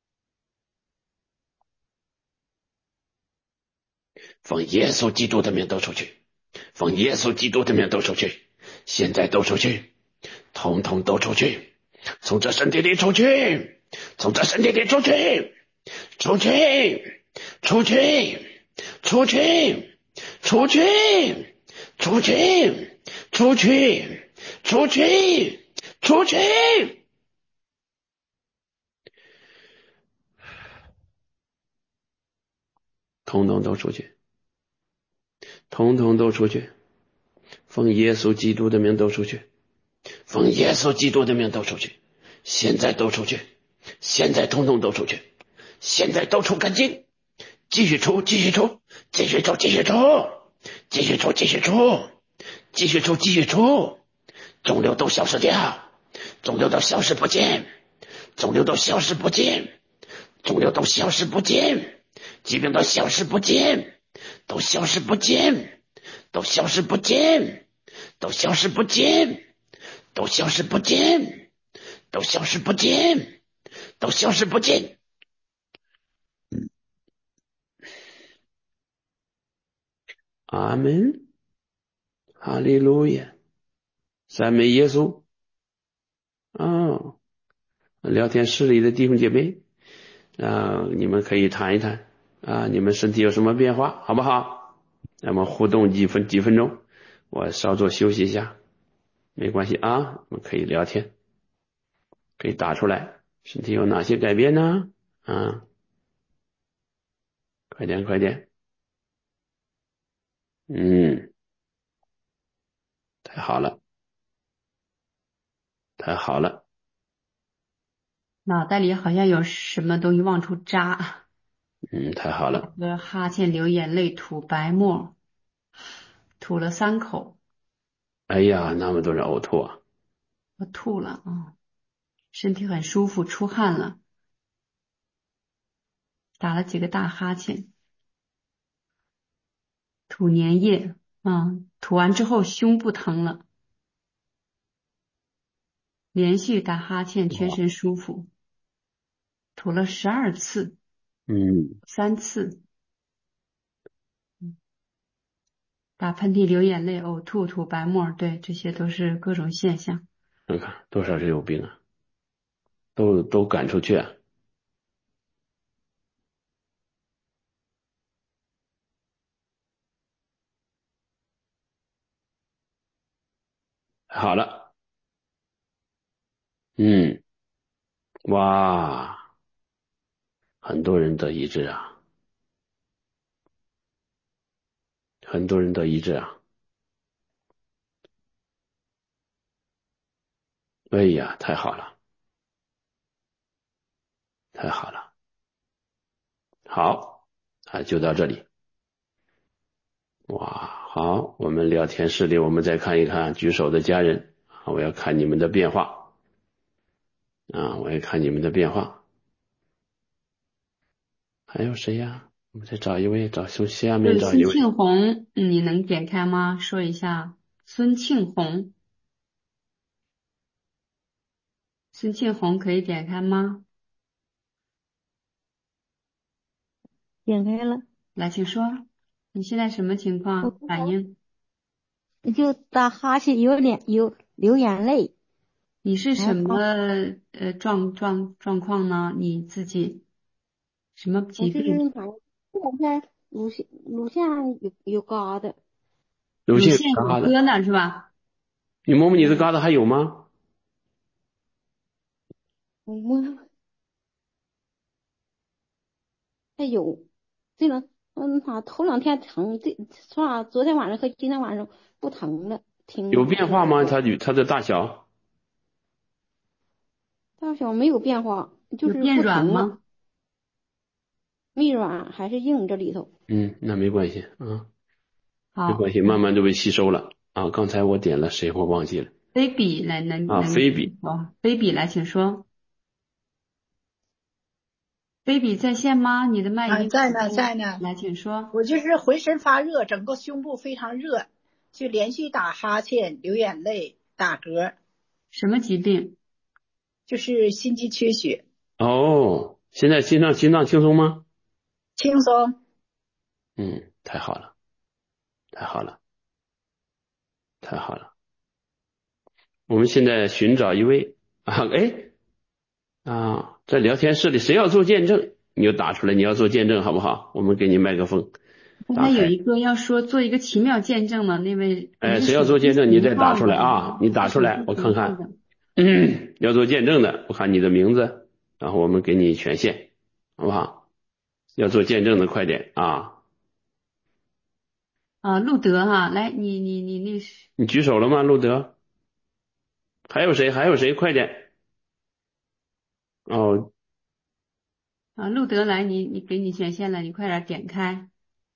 奉耶稣基督的名都出去，奉耶稣基督的名都出去，现在都出去，统统都出去，从这身体里出去，从这身体里出去，出去，出去，出去，出去，出去，出去，出去，出去，统统都出去，统统都出去，奉耶稣基督的名都出去，奉耶稣基督的名都出去，现在都出去，现在统统都出去，现在都出干净，继续出，继续出，继续出，继续出，继续出，继续出，继续出，继续出，肿瘤都消失掉，肿瘤都消失不见，肿瘤都消失不见，肿瘤都消失不见，疾病都消失不见，都消失不见，都消失不见，都消失不见，都消失不见，都消失不见，都消失不见。阿门，哈利路亚，赞美耶稣。哦，聊天室里的弟兄姐妹啊，你们可以谈一谈啊，你们身体有什么变化，好不好？那么互动几分几分钟，我稍作休息一下，没关系啊，我们可以聊天，可以打出来，身体有哪些改变呢？啊，快点快点，嗯，太好了，太好了， 脑袋里好像有什么东西往出扎， 嗯，太好了， 哈欠流眼泪吐白沫，吐了三口， 哎呀，那么多人呕吐啊， 我吐了啊，身体很舒服，出汗了，打了几个大哈欠，吐粘液啊，吐完之后胸部疼了，连续打哈欠，全身舒服，吐了十二次， 嗯， 三次，打喷嚏、流眼泪、呕吐、吐白沫，对，这些都是各种现象。 看看多少人有病啊，都都赶出去啊。好了，嗯，哇。 很多人得医治啊，很多人得医治啊。哎呀，太好了，太好了。好，啊，就到这里。哇，好，我们聊天室里我们再看一看举手的家人，我要看你们的变化啊，我要看你们的变化。还有谁呀？我们再找一位，找从下面找一位。 孙庆红，你能点开吗？说一下孙庆红。孙庆红可以点开吗？ 点开了。 来，请说，你现在什么情况？反应？ 就打哈欠，有点有流眼泪。 你是什么呃状状状况呢？你自己什么疾病？ 我就是打这两天乳腺乳腺有有疙瘩。 乳腺有疙瘩是吧？ 你摸摸你的疙瘩还有吗？ 我摸，还有，这个嗯，他头两天疼，这是吧？昨天晚上和今天晚上不疼了，挺有变化吗？它它的大小？ 大小没有变化，就是变软吗？ 没软，还是硬这里头。 嗯，那没关系啊， 好， 没关系，慢慢都被吸收了啊。刚才我点了谁，我忘记了。 菲比来，能啊，菲比， 哦，菲比来，请说。菲比在线吗？你的麦已经、 啊、在呢，在呢。 来，请说。 我就是浑身发热，整个胸部非常热，就连续打哈欠、流眼泪、打嗝。 什么疾病？ 就是心肌缺血。 哦，现在心脏心脏轻松吗？ 轻松。 嗯，太好了，太好了，太好了。我们现在寻找一位啊，哎啊，在聊天室里谁要做见证，你就打出来，你要做见证好不好？我们给你麦克风。 刚才有一个要说做一个奇妙见证的那位， 哎，谁要做见证，你再打出来啊！你打出来，我看看。嗯，要做见证的，我看你的名字，然后我们给你权限，好不好？要做见证的，快点啊！ 啊，路德哈，来，你你你那是你举手了吗，路德？还有谁？还有谁？快点！哦， 啊，路德来，你你给你权限了，你快点点开。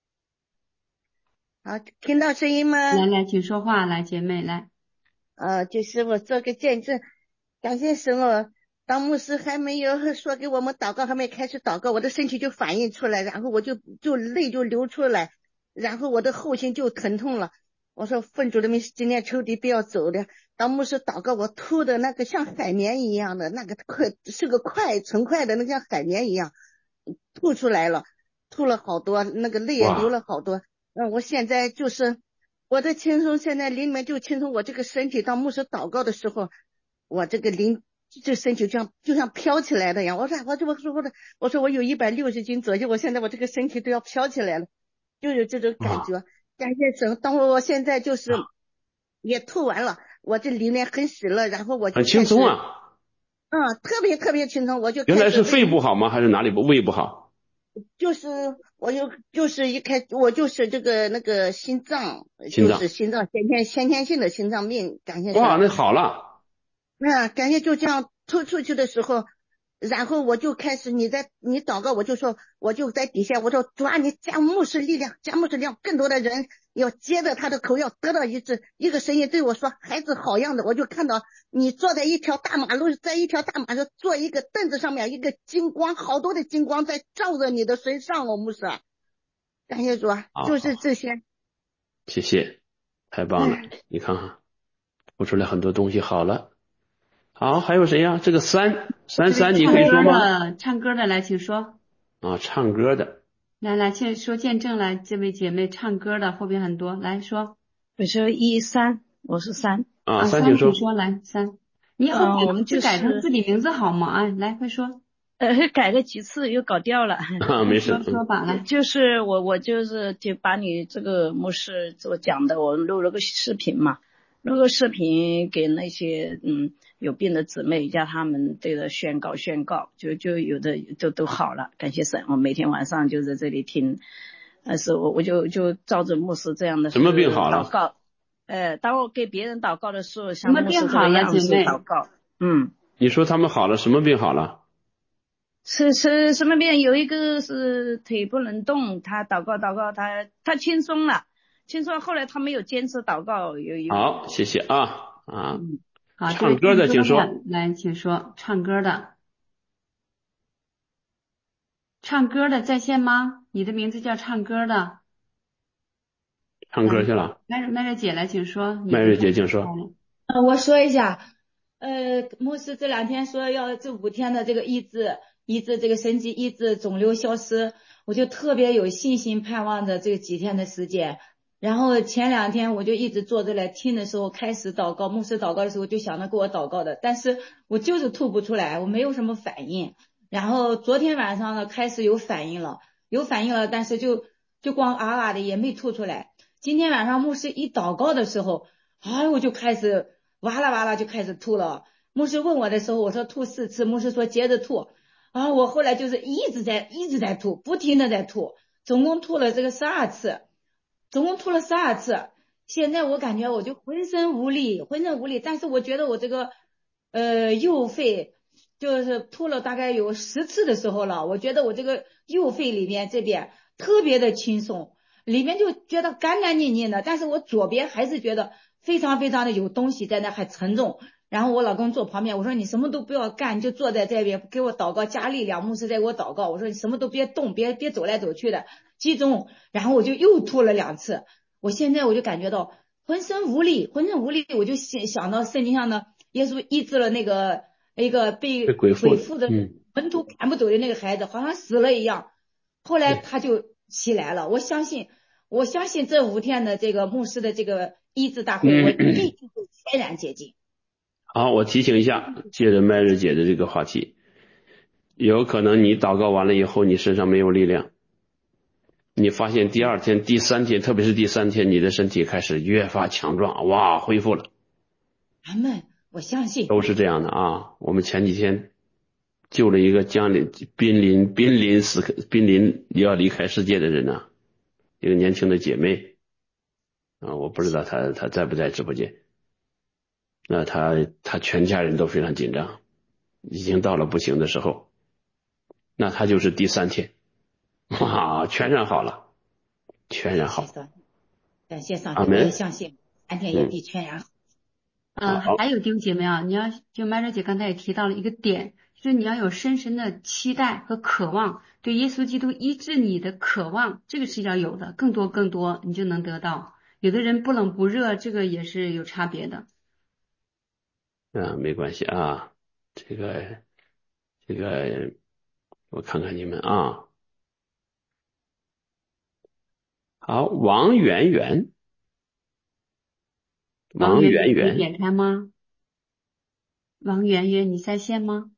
好，听到声音吗？ 来来，请说话，来，姐妹来。 呃，就是我做个见证，感谢神哦。当牧师还没有说给我们祷告，还没开始祷告，我的身体就反应出来，然后我就就泪就流出来，然后我的后心就疼痛了。我说奉主的名，今天仇敌不要走的。当牧师祷告，我吐的那个像海绵一样的那个块是个块成块的，那个像海绵一样吐出来了，吐了好多，那个泪也流了好多。嗯，我现在就是我的轻松，现在灵里面就轻松。我这个身体当牧师祷告的时候，我这个灵这身体就像就像飘起来的样。我说我这我说我的我说我有一百六十斤左右，我现在我这个身体都要飘起来了，就有这种感觉。感谢神，当我我现在就是也吐完了，我这里面很喜乐，然后我就很轻松啊。 嗯，特别特别轻松，我就原来是肺不好吗？还是哪里不胃不好？ 就是我就就是一开我就是这个那个心脏， 心脏就是心脏先天先天性的心脏病，感谢神。 哇，那好了。 啊，感谢就这样吐出去的时候，然后我就开始你在你祷告，我就说我就在底下我说主啊，你加牧师力量，加牧师力量，更多的人要接着他的口，要得到一致。一个声音对我说孩子好样的，我就看到你坐在一条大马路，在一条大马路坐一个凳子上面，一个金光，好多的金光在照着你的身上哦，牧师，感谢主啊，就是这些。 谢谢，太棒了，你看看吐出来很多东西，好了。好，还有谁呀、啊？这个三三三，你可以说吗？ 唱歌的来，请说。 啊，唱歌的。 来来，请说见证来，这位姐妹唱歌的后边很多，来说。 我说一三，我是三。 啊， 三请说。 说来三。你以后改、 嗯、我们就是改成自己名字好吗？哎，来快说。 呃，改了几次又搞掉了。 啊，没事。 说吧，来。 就是我我就是就把你这个牧师所讲的，我录了个视频嘛。 录个视频给那些嗯有病的姊妹，叫他们对着宣告宣告，就就有的都都好了，感谢神。我每天晚上就在这里听，但是我我就就照着牧师这样的什么病好了祷告，呃，当我给别人祷告的时候， 什么像牧师这病好了， 个样子姐妹？ 祷告，嗯。 你说他们好了，什么病好了？ 是是什么病？有一个是腿不能动，他祷告祷告，他他轻松了，轻松。后来他没有坚持祷告，有有。 好，谢谢啊啊。 嗯，好， 唱歌的请说。 来，请说，唱歌的，唱歌的在线吗？你的名字叫唱歌的。 唱歌去了。 麦瑞麦瑞姐来，请说。 麦瑞姐，请说。 呃，我说一下，呃，牧师这两天说要这五天的这个医治。医治这个神迹，医治肿瘤消失，我就特别有信心盼望着这几天的时间。然后前两天我就一直坐着来听的时候，开始祷告，牧师祷告的时候就想着给我祷告的，但是我就是吐不出来，我没有什么反应。然后昨天晚上呢，开始有反应了，有反应了，但是就就光啊啊的也没吐出来。今天晚上牧师一祷告的时候，哎，我就开始哇啦哇啦就开始吐了。牧师问我的时候，我说吐四次，牧师说接着吐。啊，我后来就是一直在一直在吐，不停的在吐，总共吐了这个十二次，总共吐了十二次。现在我感觉我就浑身无力，浑身无力，但是我觉得我这个呃右肺就是吐了大概有十次的时候了，我觉得我这个右肺里面这边特别的轻松，里面就觉得干干净净的，但是我左边还是觉得非常非常的有东西在那，还沉重。然后我老公坐旁边，我说你什么都不要干，就坐在这边给我祷告，加力量，牧师在给我祷告。我说你什么都别动，别别走来走去的，集中。然后我就又吐了两次，我现在我就感觉到浑身无力，浑身无力，我就想想到圣经上的耶稣医治了那个一个被鬼附的门徒赶不走的那个孩子，好像死了一样，后来他就起来了。我相信，我相信这五天的这个牧师的这个医治大会，我必定会全然洁净。 好，我提醒一下，借着麦日姐的这个话题，有可能你祷告完了以后，你身上没有力量，你发现第二天、第三天，特别是第三天，你的身体开始越发强壮，哇，恢复了。 阿们，我相信都是这样的啊。我们前几天救了一个将临濒临濒临死濒临要离开世界的人呢、啊，一个年轻的姐妹啊，我不知道她她在不在直播间。那他他全家人都非常紧张，已经到了不行的时候，那他就是第三天，哇，全然好了，全然好。 感谢上帝，我也相信三天也必全然好。 嗯，呃、还有弟兄姐妹啊，你要就麦瑞姐刚才也提到了一个点，就是你要有深深的期待和渴望，对耶稣基督医治你的渴望，这个是要有的，更多更多你就能得到。有的人不冷不热，这个也是有差别的。 啊，没关系啊，这个这个我看看你们啊。好，王圆圆，王圆圆， 你点开吗？王圆圆，你在线吗？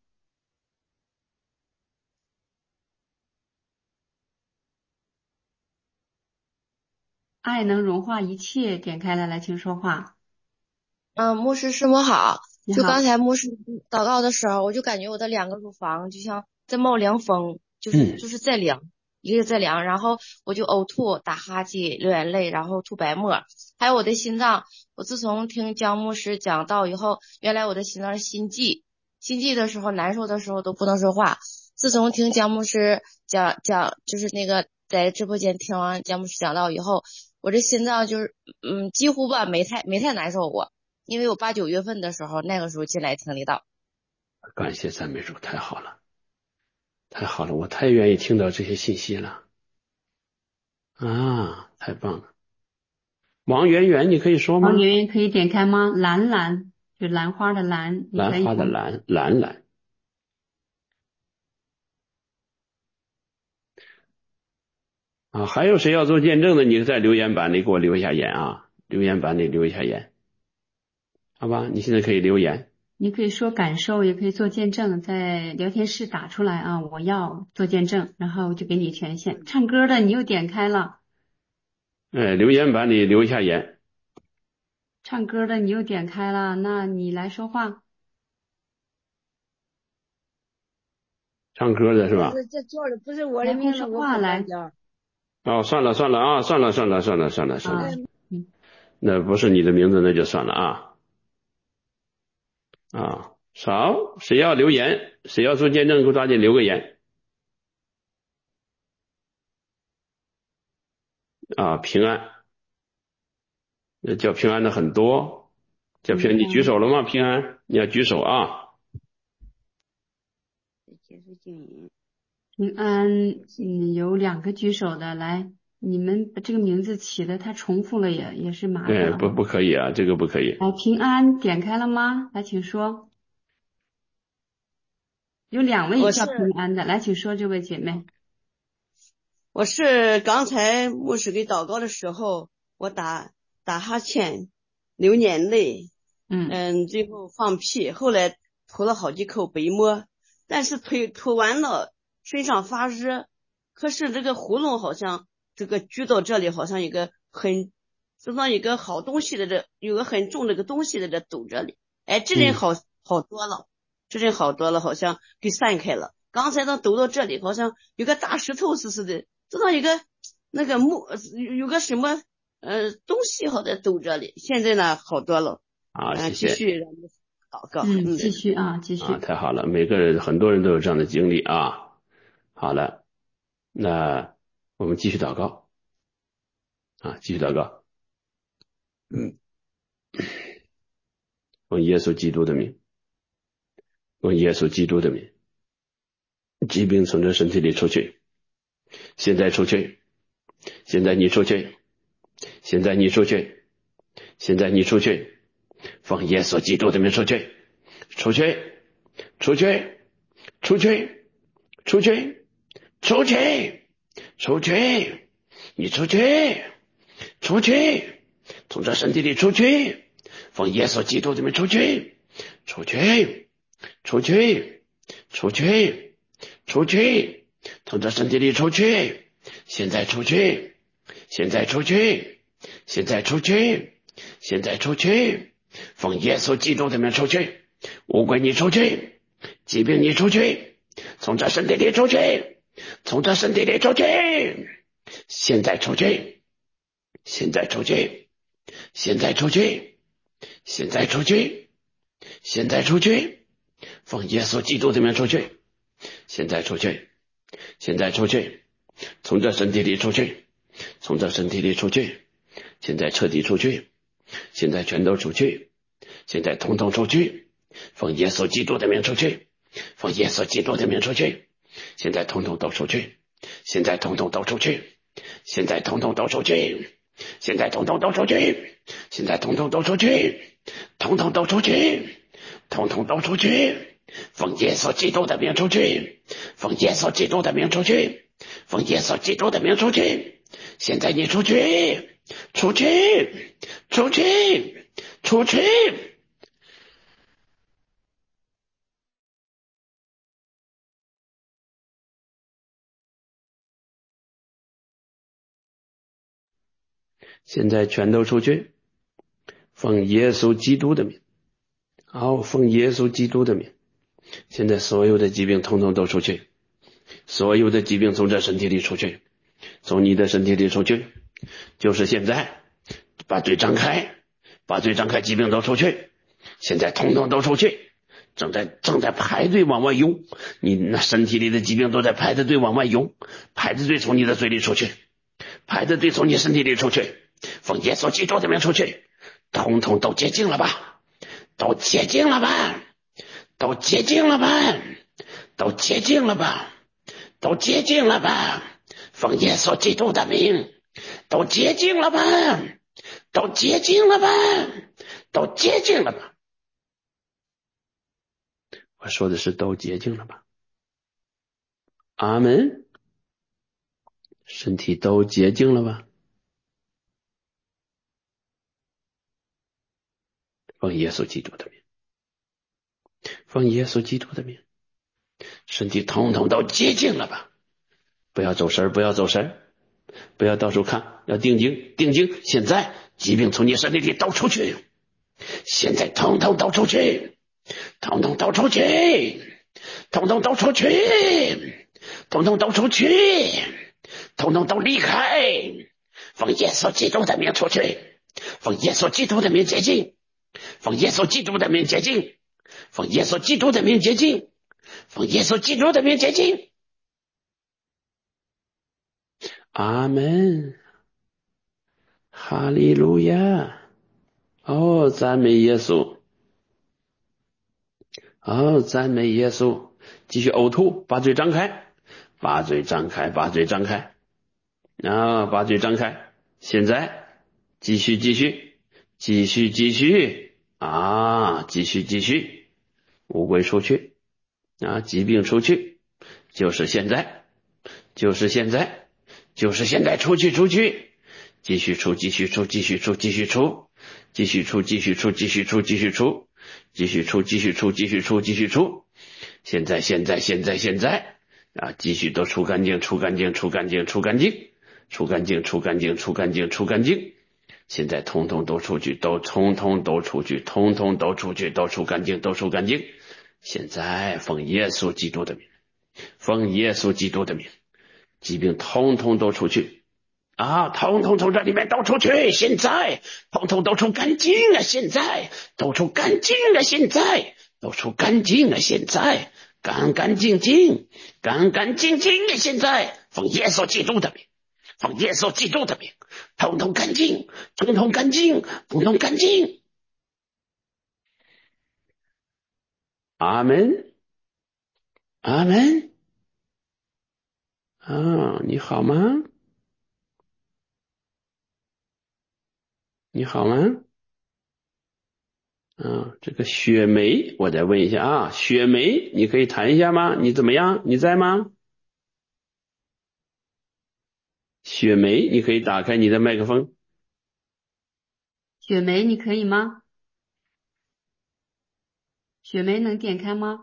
爱能融化一切，点开了，来，请说话。 嗯，牧师师母好。就刚才牧师祷告的时候，我就感觉我的两个乳房就像在冒凉风，就是就是在凉，一个在凉，然后我就呕吐、打哈欠、流眼泪，然后吐白沫。还有我的心脏，我自从听姜牧师讲道以后，原来我的心脏是心悸，心悸的时候难受的时候都不能说话。自从听姜牧师讲讲，就是那个在直播间听完姜牧师讲道以后，我这心脏就是嗯几乎吧没太没太难受过。因为我八九月份的时候，那个时候进来听力道。 感谢赞美主，太好了，太好了，我太愿意听到这些信息了，啊，太棒了。王圆圆，你可以说吗？ 王圆圆可以点开吗？兰兰，就兰花的兰， 兰花的兰，兰兰。啊，还有谁要做见证的？你在留言板里给我留一下言啊，留言板里留一下言。好吧，你现在可以留言。 你可以说感受，也可以做见证，在聊天室打出来啊，我要做见证，然后就给你权限。唱歌的你又点开了， 哎，留言板里留一下言。 唱歌的你又点开了，那你来说话。 唱歌的是吧？ 这叫的不是我的来名字，我不说话来。 叫。 哦，算了算了啊，算了算了算了算了算了， 啊，嗯， 那不是你的名字，那就算了啊啊。好，谁要留言，谁要做见证，给我抓紧留个言啊！平安，那叫平安的很多，叫平安，你举手了吗？平安，你要举手啊！ 结束静音。 平安，嗯，有两个举手的，来，你们这个名字起的太重复了也也是麻烦对， 啊。 不不可以啊，这个不可以。 来，平安点开了吗？来，请说。有两位叫平安的，来，请说，这位姐妹。 我是刚才牧师给祷告的时候，我打打哈欠，流眼泪， 嗯嗯，最后放屁，后来吐了好几口白沫，但是吐吐完了，身上发热，可是这个喉咙好像这个举到这里，好像一个很，就像一个好东西的这有个很重的个东西在这堵这里，哎，这人好、嗯、好多了，这人好多了，好像给散开了。刚才他堵到这里，好像有个大石头似的，就像一个那个木有有个什么呃东西好在堵这里，现在呢好多了。 啊，谢谢。继续让你祷告。 嗯，继续啊，继续。 啊，太好了，每个人很多人都有这样的经历啊。好了，那我们继续祷告啊，继续祷告。嗯，用耶稣基督的名，用耶稣基督的名，疾病从这身体里出去，现在出去，现在你出去，现在你出去，现在你出去，奉耶稣基督的名出去，出去，出去，出去，出去，出去，出去，你出去，出去，从这身体里出去，奉耶稣基督的名出去，出去，出去，出去，出去，从这身体里出去，现在出去，现在出去，现在出去，现在出去，奉耶稣基督的名出去，无鬼你出去，疾病你出去，从这身体里出去，从这身体里出去，现在出去，现在出去，现在出去，现在出去，现在出去，奉耶稣基督的名出去，现在出去，现在出去，从这身体里出去，从这身体里出去，现在彻底出去，现在全都出去，现在统统出去，奉耶稣基督的名出去，奉耶稣基督的名出去，现在统统都出去，现在统统都出去，现在统统都出去，现在统统都出去，现在统统都出去，统统都出去，统统都出去，奉耶稣基督的名出去，奉耶稣基督的名出去，奉耶稣基督的名出去，现在你出去，出去，出去，出去。现在全都出去，奉耶稣基督的名，好，奉耶稣基督的名，现在所有的疾病统统都出去，所有的疾病从这身体里出去，从你的身体里出去，就是现在，把嘴张开，把嘴张开，疾病都出去，现在统统都出去，正在正在排队往外涌，你那身体里的疾病都在排着队往外涌，排着队从你的嘴里出去，排着队从你身体里出去，奉耶稣基督的名出去，统统都洁净了吧，都洁净了吧，都洁净了吧，都洁净了吧，都洁净了吧，奉耶稣基督的名，都洁净了吧，都洁净了吧，都洁净了吧。我说的是都洁净了吧。阿门。身体都洁净了吧。奉耶稣基督的名，奉耶稣基督的名，身体统统都洁净了吧。不要走神，不要走神，不要到处看，要定睛，定睛。现在疾病从你身体里都出去， 现在统统都出去，统统都出去，统统都出去，统统都出去，统统都离开，奉耶稣基督的名出去，奉耶稣基督的名洁净，奉耶稣基督的名洁净，奉耶稣基督的名洁净，奉耶稣基督的名洁净。阿门，哈利路亚。哦，赞美耶稣，哦，赞美耶稣。继续呕吐，把嘴张开，把嘴张开，把嘴张开，啊，把嘴张开。现在继续继续继续继续啊，继续继续，乌龟出去啊，疾病出去，就是现在，就是现在，就是现在，出去出去，继续出，继续出，继续出，继续出，继续出，继续出，继续出，继续出，继续出，继续出，继续出，继续出。现在现在现在现在啊，继续都出干净，出干净，出干净，出干净，出干净，出干净，出干净，出干净。现在通通都出去，都通通都出去，通通都出去，都出干净，都出干净。现在奉耶稣基督的名，奉耶稣基督的名，疾病通通都出去啊，通通从这里面都出去。现在通通都出干净了，现在都出干净了，现在都出干净了，现在干干净净，干干净净的。现在奉耶稣基督的名，奉耶稣基督的名，通通干净，通通干净，通通干净。阿门，阿门。啊，你好吗？你好吗？啊，这个雪梅，我再问一下啊，雪梅，你可以谈一下吗？你怎么样？你在吗？雪梅，你可以打开你的麦克风。 雪梅，你可以吗？雪梅能点开吗？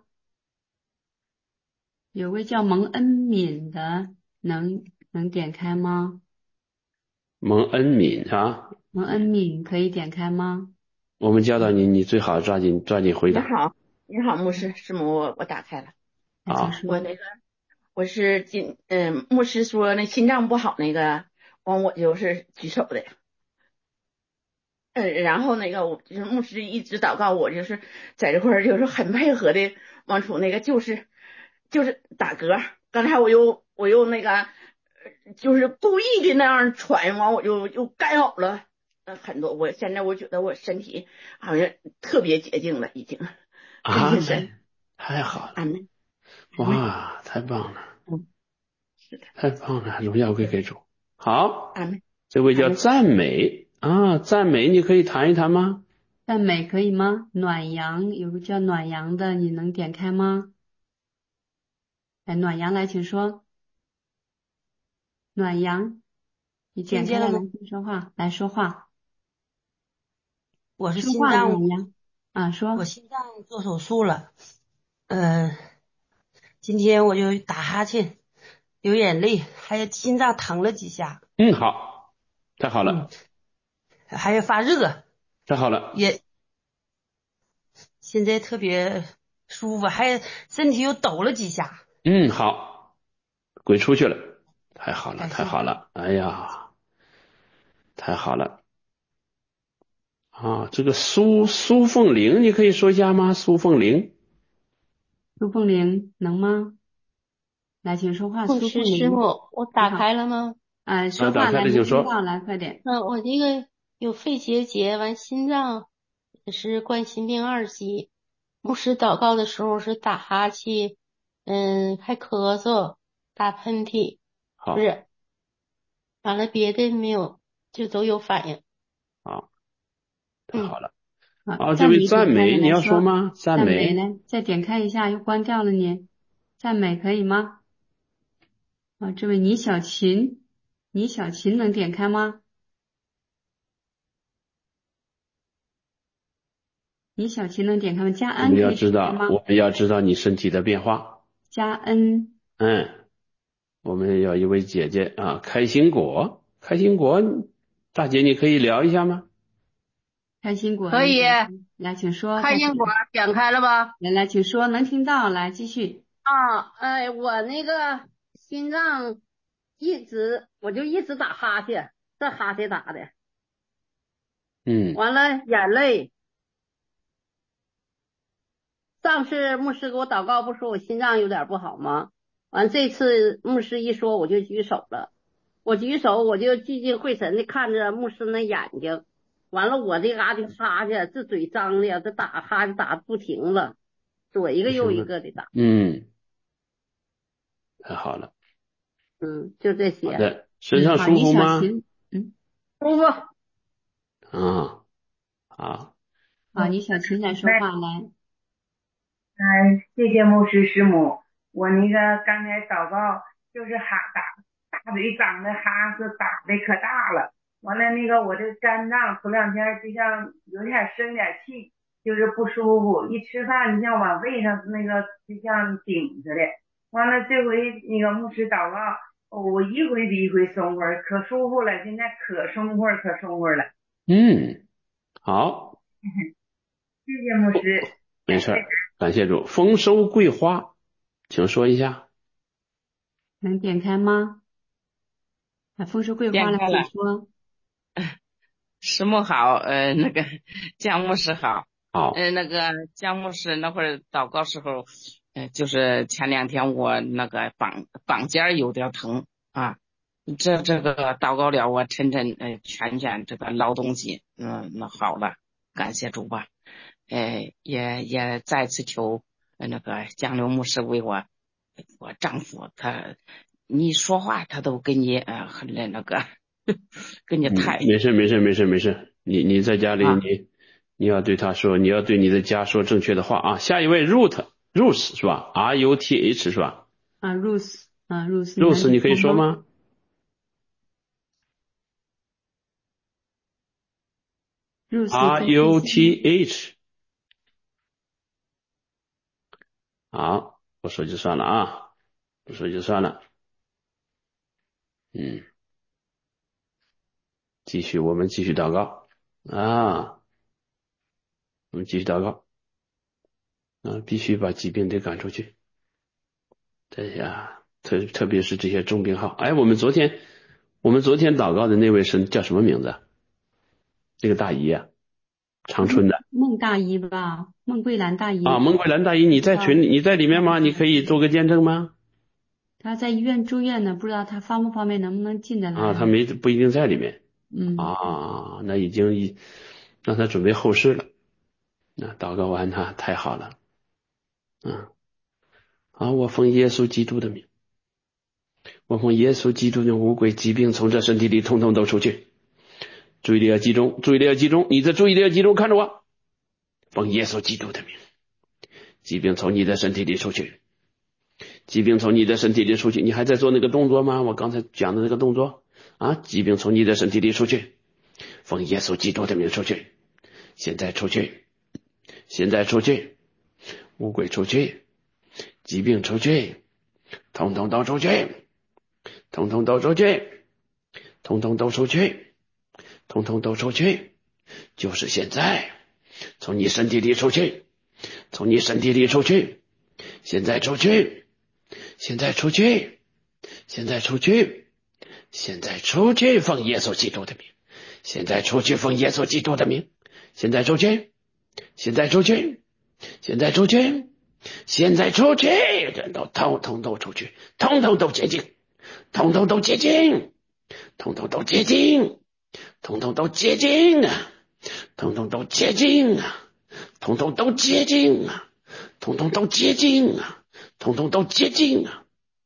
有位叫蒙恩敏的，能能点开吗？ 蒙恩敏啊， 蒙恩敏可以点开吗？ 我们教导你，你最好抓紧抓紧回答。 你好，你好，牧师，师母，我我打开了。 啊， 我那个我是今嗯，牧师说那心脏不好那个，完我就是举手的。嗯，然后那个我就是牧师一直祷告我，就是在这块儿就是很配合的往出那个就是就是打嗝。刚才我又我又那个就是故意的那样喘，完我就又干呕了。呃，很多，我现在我觉得我身体好像特别洁净了，已经。 阿门，太好了， 阿门， 哇，太棒了， 嗯，是的， 太棒了，荣耀归给主。好， 阿门。 这位叫赞美啊，赞美，你可以谈一谈吗？ 赞美可以吗？暖阳，有个叫暖阳的，你能点开吗？来，暖阳来，请说。暖阳，你点开了，来说话，来说话。 我是说话， 心脏暖阳啊，说。 我心脏做手术了，嗯、呃，今天我就打哈欠，流眼泪，还有心脏疼了几下。 嗯，好，太好了。 嗯、还有发热。 太好了。 也现在特别舒服，还有身体又抖了几下。 嗯，好，鬼出去了，太好了，太好了，哎呀，太好了。啊，这个苏苏凤玲，你可以说一下吗？苏凤玲， 苏凤玲能吗？来，请说话。苏凤玲， 师傅，我打开了吗？ 啊，说话来，听到来，快点。 嗯，我这个有肺结节，完心脏也是冠心病二级。牧师祷告的时候是打哈欠，嗯，还咳嗽，打喷嚏， 好， 是，完了别的没有，就都有反应。 好。太好了， 嗯、 好，这位赞美，你要说吗？赞美呢？再点开一下，又关掉了你。赞美可以吗？啊，这位倪小琴，倪小琴能点开吗？倪小琴能点开吗？加恩我们要知道，我们要知道你身体的变化。 加恩， 嗯，我们有一位姐姐啊，开心果，开心果，大姐你可以聊一下吗？ 开心果可以。 来，请说。 开心果点开了吧？ 来来，请说，能听到，来继续。 啊，哎，我那个心脏一直，我就一直打哈欠，这哈欠打的。 嗯。 完了，眼泪。上次牧师给我祷告，不说我心脏有点不好吗？完这次牧师一说，我就举手了。我举手，我就聚精会神的看着牧师那眼睛。完了，我这嘎的哈欠，这嘴张的，这打哈欠打不停了，左一个右一个的打。 嗯，太好了。 嗯，就这些。 好的，身上舒服吗？ 嗯， 舒服。 啊，好。 好，你小琴来说话来。 嗯，谢谢牧师师母。我那个刚才祷告就是哈打大嘴长的哈是打的可大了，完了那个我这肝脏头两天就像有点生点气，就是不舒服，一吃饭你像往胃上那个就像顶着的。完了这回那个牧师祷告，哦，我一回比一回松快，可舒服了，现在可松快可松快了。 嗯，好。 谢谢牧师。 没事，感谢主。丰收桂花，请说一下。 能点开吗？啊，丰收桂花来，请说。 师母好，呃，那个江牧师好。 好。 呃，那个江牧师那会儿祷告时候，呃，就是前两天我那个膀膀尖有点疼啊，这这个祷告了，我抻抻呃全全这个劳动筋，嗯，那好了，感谢主吧。呃，也也再次求那个江流牧师为我我丈夫，他你说话他都跟你呃很那个跟你太、 嗯、没事没事没事没事，你你在家里、啊、你你要对他说，你要对你的家说正确的话啊。下一位 Ruth Ruth 是吧 ？R U T H 是吧？ 啊 Ruth 啊 Ruth Ruth 你可以说吗？R U T H 好，不说就算了啊，不说就算了。嗯，继续，我们继续祷告啊，我们继续祷告啊，必须把疾病得赶出去。这下特特别是这些重病号。哎，我们昨天我们昨天祷告的那位是叫什么名字？这个大姨啊，长春的孟大姨吧，孟桂兰大姨啊，孟桂兰大姨，你在群里，你在里面吗？你可以做个见证吗？ 他在医院住院呢，不知道他方不方便，能不能进得来？ 啊，他没不一定在里面。 嗯啊，那已经一让他准备后事了。那祷告完他太好了。嗯，啊，我奉耶稣基督的名，我奉耶稣基督的无鬼疾病从这身体里统统都出去。注意力要集中，注意力要集中，你的注意力要集中，看着我，奉耶稣基督的名，疾病从你的身体里出去，疾病从你的身体里出去。你还在做那个动作吗？我刚才讲的那个动作啊，疾病从你的身体里出去，奉耶稣基督的名出去，现在出去，现在出去，污鬼出去，疾病出去，统统都出去，统统都出去，统统都出去，统统都出去，就是现在，从你身体里出去，从你身体里出去，现在出去，现在出去，现在出去，现在出去，奉耶稣基督的名，现在出去，奉耶稣基督的名，现在出去，现在出去，现在出去，现在出去，人都统统都出去，统统都洁净，统统都洁净，统统都洁净，统统都洁净啊，统统都洁净啊，统统都洁净啊，统统都洁净啊，统统都洁净啊。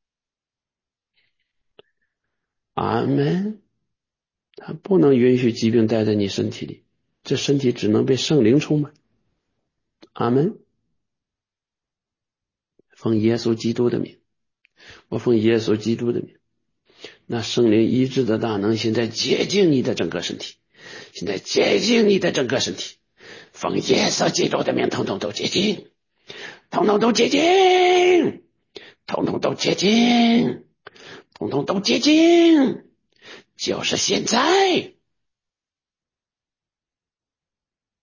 阿门。他不能允许疾病待在你身体里，这身体只能被圣灵充满。阿门。奉耶稣基督的名，我奉耶稣基督的名，那圣灵医治的大能现在洁净你的整个身体，现在洁净你的整个身体，奉耶稣基督的名，统统都洁净，统统都洁净，统统都洁净，统统都洁净，就是现在。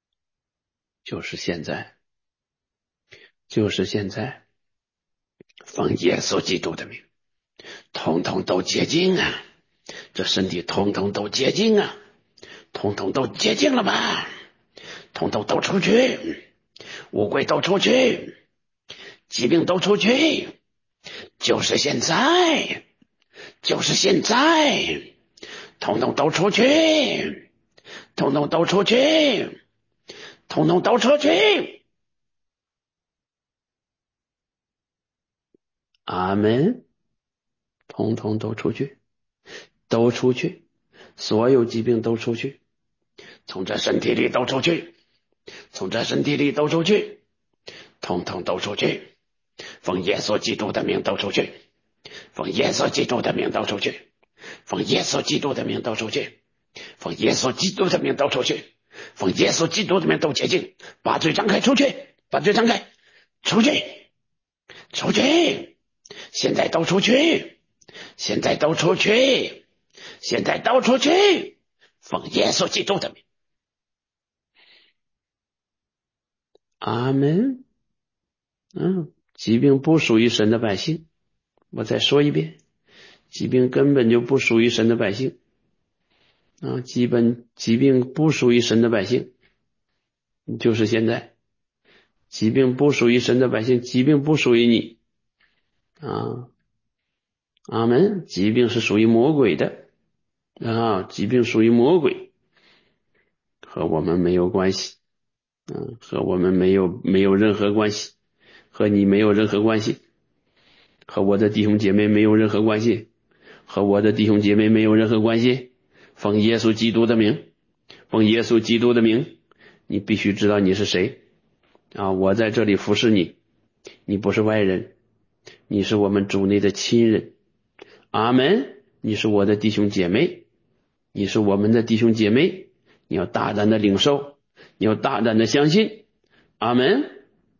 就是现在，就是现在，奉耶稣基督的名，统统都洁净啊！这身体统统都洁净啊！统统都洁净了吧？统统都出去，污鬼都出去，疾病都出去，就是现在，就是现在，统统都出去，统统都出去，统统都出去。阿门，统统都出去，都出去，所有疾病都出去，从这身体里都出去，从这身体里都出去，统统都出去，奉耶稣基督的名都出去，奉耶稣基督的名都出去，奉耶稣基督的名都出去，奉耶稣基督的名都出去，奉耶稣基督的名都洁净，把嘴张开出去，把嘴张开出去，出去，现在都出去，现在都出去，现在都出去，奉耶稣基督的名。阿门。嗯，疾病不属于神的百姓，我再说一遍，疾病根本就不属于神的百姓啊！基本疾病不属于神的百姓，就是现在，疾病不属于神的百姓，疾病不属于你啊！阿门。疾病是属于魔鬼的啊，疾病属于魔鬼，和我们没有关系，嗯，和我们没有没有任何关系，和你没有任何关系，和我的弟兄姐妹没有任何关系，和我的弟兄姐妹没有任何关系。奉耶稣基督的名，奉耶稣基督的名，你必须知道你是谁啊！我在这里服侍你，你不是外人，你是我们主内的亲人。阿门。你是我的弟兄姐妹，你是我们的弟兄姐妹，你要大胆的领受，你要大胆的相信。阿门。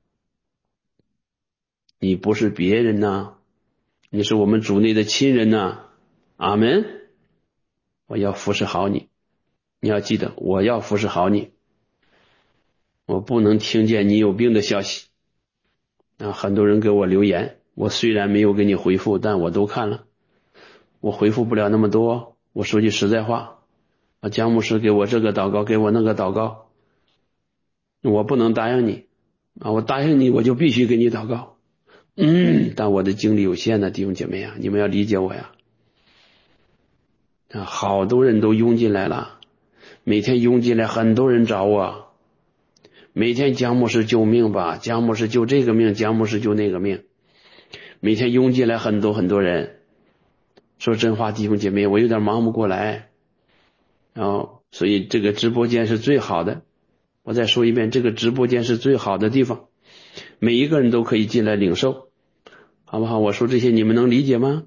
你不是别人呐，你是我们主内的亲人呐。阿门。我要服侍好你，你要记得，我要服侍好你，我不能听见你有病的消息啊！很多人给我留言，我虽然没有给你回复，但我都看了，我回复不了那么多。我说句实在话啊，姜牧师给我这个祷告，给我那个祷告，我不能答应你啊！我答应你，我就必须给你祷告。嗯，但我的精力有限的弟兄姐妹啊，你们要理解我呀！啊，好多人都涌进来了，每天涌进来很多人找我，每天姜牧师救命吧，姜牧师救这个命，姜牧师救那个命，每天涌进来很多很多人。说真话，弟兄姐妹，我有点忙不过来，然后所以这个直播间是最好的。我再说一遍，这个直播间是最好的地方，每一个人都可以进来领受，好不好？我说这些你们能理解吗？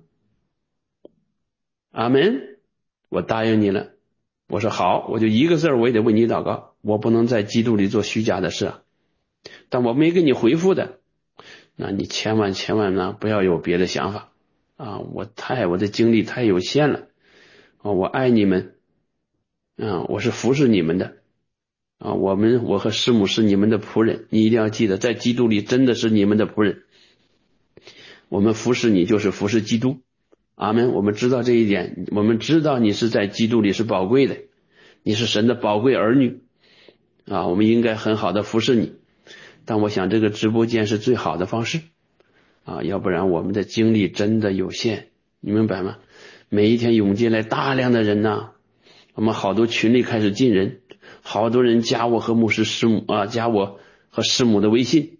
阿门。我答应你了，我说好，我就一个字儿，我也得为你祷告，我不能在基督里做虚假的事啊。但我没给你回复的，那你千万千万呢不要有别的想法啊！我太我的精力太有限了啊！我爱你们啊！我是服侍你们的啊！我们我和师母是你们的仆人，你一定要记得，在基督里真的是你们的仆人。我们服侍你就是服侍基督。阿们。我们知道这一点，我们知道你是在基督里是宝贵的，你是神的宝贵儿女啊！我们应该很好的服侍你，但我想这个直播间是最好的方式啊，要不然我们的精力真的有限，你明白吗？每一天涌进来大量的人呐、啊，我们好多群里开始进人，好多人加我和牧师师母啊，加我和师母的微信，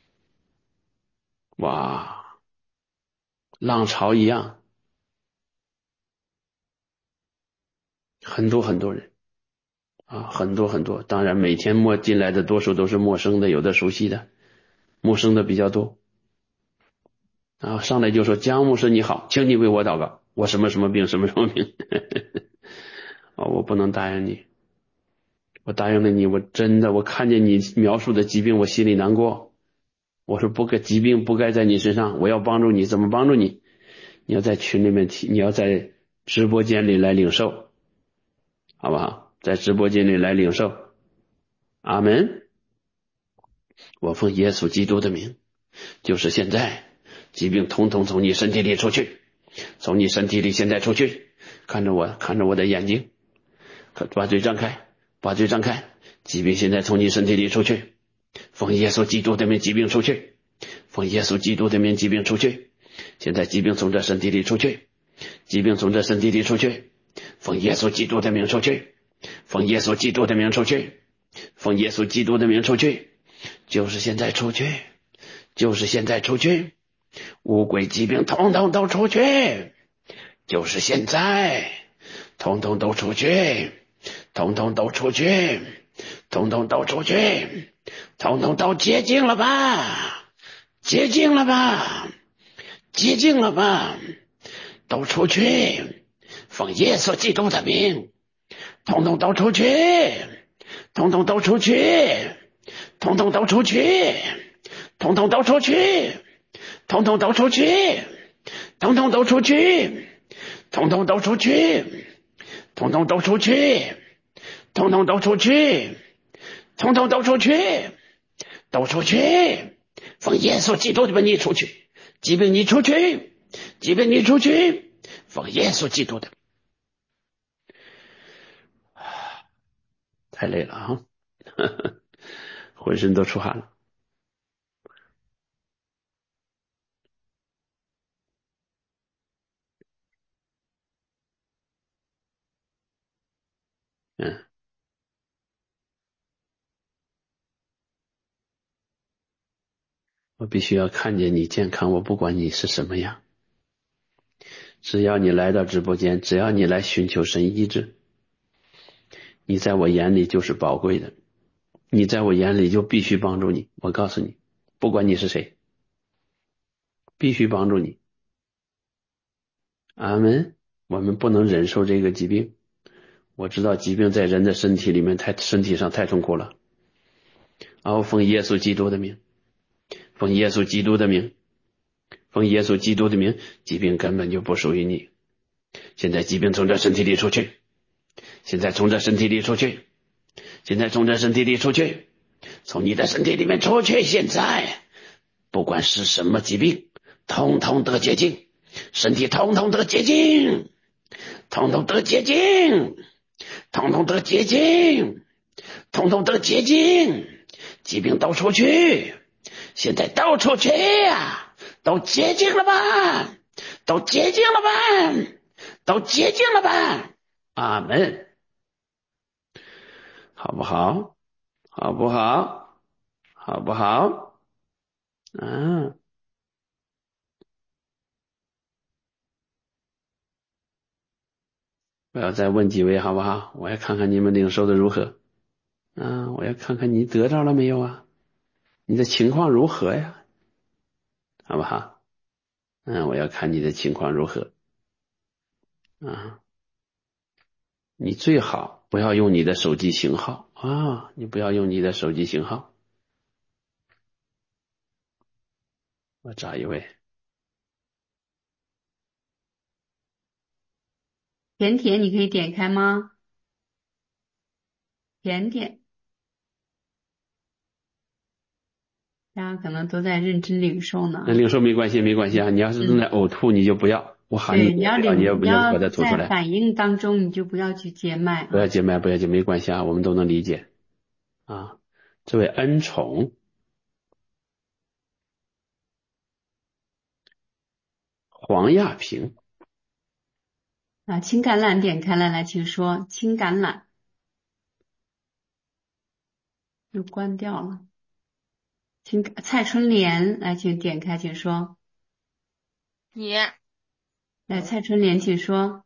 哇，浪潮一样。很多很多人啊，很多很多，当然每天陌进来的多数都是陌生的，有的熟悉的，陌生的比较多啊。上来就说姜牧师你好，请你为我祷告，我什么什么病什么什么病啊，我不能答应你，我答应了你，我真的我看见你描述的疾病我心里难过，我说不该疾病不该在你身上，我要帮助你，怎么帮助你？你要在群里面提，你要在直播间里来领受，好不好？在直播间里来领受。阿门。 我奉耶稣基督的名，就是现在，疾病统统从你身体里出去，从你身体里现在出去。看着我，看着我的眼睛，把嘴张开，把嘴张开，疾病现在从你身体里出去，奉耶稣基督的名，疾病出去，奉耶稣基督的名，疾病出去。现在疾病从这身体里出去，疾病从这身体里出去，奉耶稣基督的名出去，奉耶稣基督的名出去，奉耶稣基督的名出去，就是现在出去，就是现在出去，乌鬼疾病统统都出去，就是现在，统统都出去，统统都出去，统统都出去，统统都洁净了吧，洁净了吧，洁净了吧，都出去，奉耶稣基督的名，统统都出去，统统都出去，统统都出去，统统都出去，统统都出去，统统都出去，统统都出去，统统都出去，统统都出去，统统都出去，都出去，奉耶稣基督的名，你出去，疾病你出去，疾病你出去，奉耶稣基督的。太累了啊，浑身都出汗了。嗯，我必须要看见你健康，我不管你是什么样，只要你来到直播间，只要你来寻求神医治，你在我眼里就是宝贵的，你在我眼里就必须帮助你。我告诉你，不管你是谁，必须帮助你。阿们。我们不能忍受这个疾病，我知道疾病在人的身体里面太身体上太痛苦了，然后奉耶稣基督的名，奉耶稣基督的名，奉耶稣基督的名，疾病根本就不属于你。现在疾病从这身体里出去，现在从这身体里出去，现在从这身体里出去，从你的身体里面出去。现在不管是什么疾病，统统得洁净，身体统统得洁净，统统得洁净，统统得洁净，统统得洁净，疾病都出去，现在都出去呀，都洁净了吧，都洁净了吧，都洁净了吧。阿们。好不好？好不好？好不好？啊，我要再问几位好不好？我要看看你们领受的如何。啊，我要看看你得着了没有啊？你的情况如何呀？好不好？嗯，我要看你的情况如何。啊，你最好不要用你的手机型号啊，你不要用你的手机型号。我找一位。 甜甜，你可以点开吗？甜甜，大家可能都在认真领受呢。 那领受没关系，没关系啊。你要是正在呕吐，你就不要。我喊你， 对，你要你领， 要你要把它吐出在来。 反应当中，你就不要去接麦。 不要接麦，不要接，没关系啊，我们都能理解啊。这位恩宠，黄亚平啊，青橄榄点开了，来，请说。青橄榄又关掉了。请蔡春莲来，请点开，请说。 你来，蔡春莲，请说。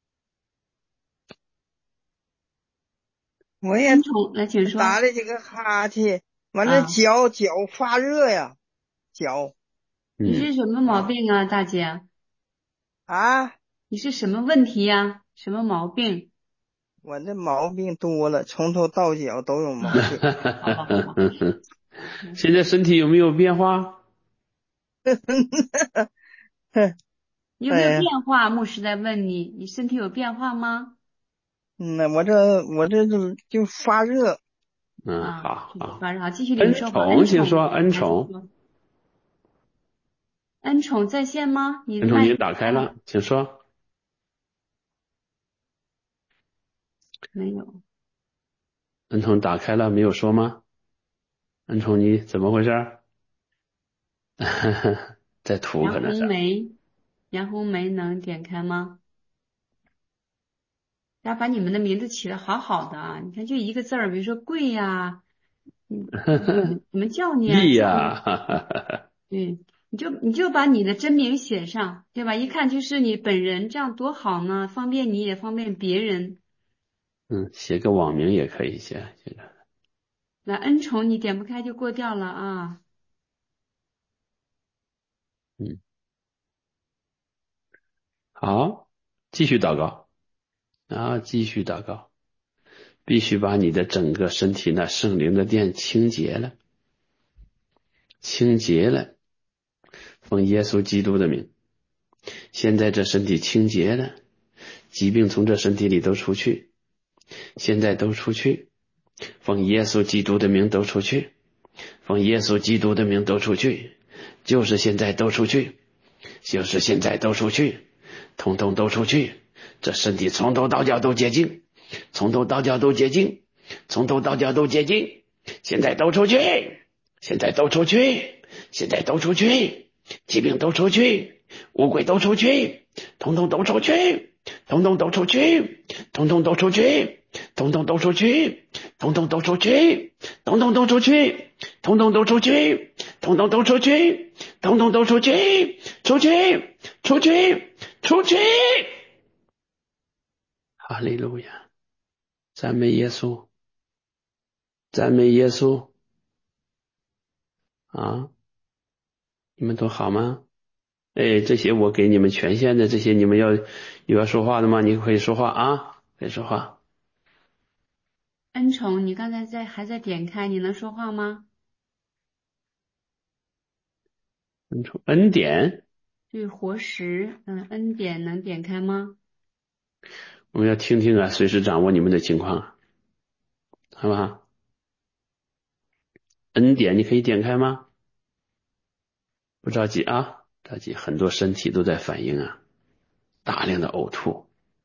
我也来，请说。 打了几个哈欠，完了脚、啊、脚发热呀，脚。 你是什么毛病啊，大姐？ 啊？ 你是什么问题呀、啊？什么毛病？ 我这毛病多了，从头到脚都有毛病。 现在身体有没有变化？ 有没有变化？牧师在问你，你身体有变化吗？ 嗯，我这我这就就发热， 嗯， 啊， 好好。 发热好，继续领恩受吧。 宠， 恩请说宠， 恩宠。 恩宠在线吗？你恩宠， 麦您打开了，请说。 没有。 恩宠打开了，没有说吗？恩宠，你怎么回事？在涂可杨能是。 红梅，杨红梅能点开吗？大家把你们的名字起得好好的啊！你看，就一个字儿，比如说贵呀，嗯，怎么叫你啊？ 丽叫呀， 你，对，你就你就把你的真名写上，对吧？一看就是你本人，这样多好呢，方便你也方便别人。 嗯，写个网名也可以写，写个。 那恩宠你点不开就过掉了啊。 嗯，好，继续祷告，然后继续祷告，必须把你的整个身体那圣灵的殿清洁了，清洁了，奉耶稣基督的名，现在这身体清洁了，疾病从这身体里都出去，现在都出去，奉耶稣基督的名都出去，奉耶稣基督的名都出去，就是现在都出去，就是现在都出去，统统都出去，这身体从头到脚都洁净，从头到脚都洁净，从头到脚都洁净，现在都出去，现在都出去，现在都出去，疾病都出去，污鬼都出去，统统都出去，统统都出去，统统都出去，统统都出去，统统都出去，统统都出去，统统都出去，统统都出去，统统都出去，出去，出去，出去。哈利路亚，赞美耶稣，赞美耶稣啊！你们都好吗？哎，这些我给你们权限的，这些你们要有要说话的吗？你可以说话啊，可以说话。 恩宠，你刚才在还在点开，你能说话吗？ 恩宠，恩典， 对，活石，嗯，恩典能点开吗？ 我们要听听啊，随时掌握你们的情况，好不好？恩典，你可以点开吗？不着急啊，着急，很多身体都在反应啊，大量的呕吐。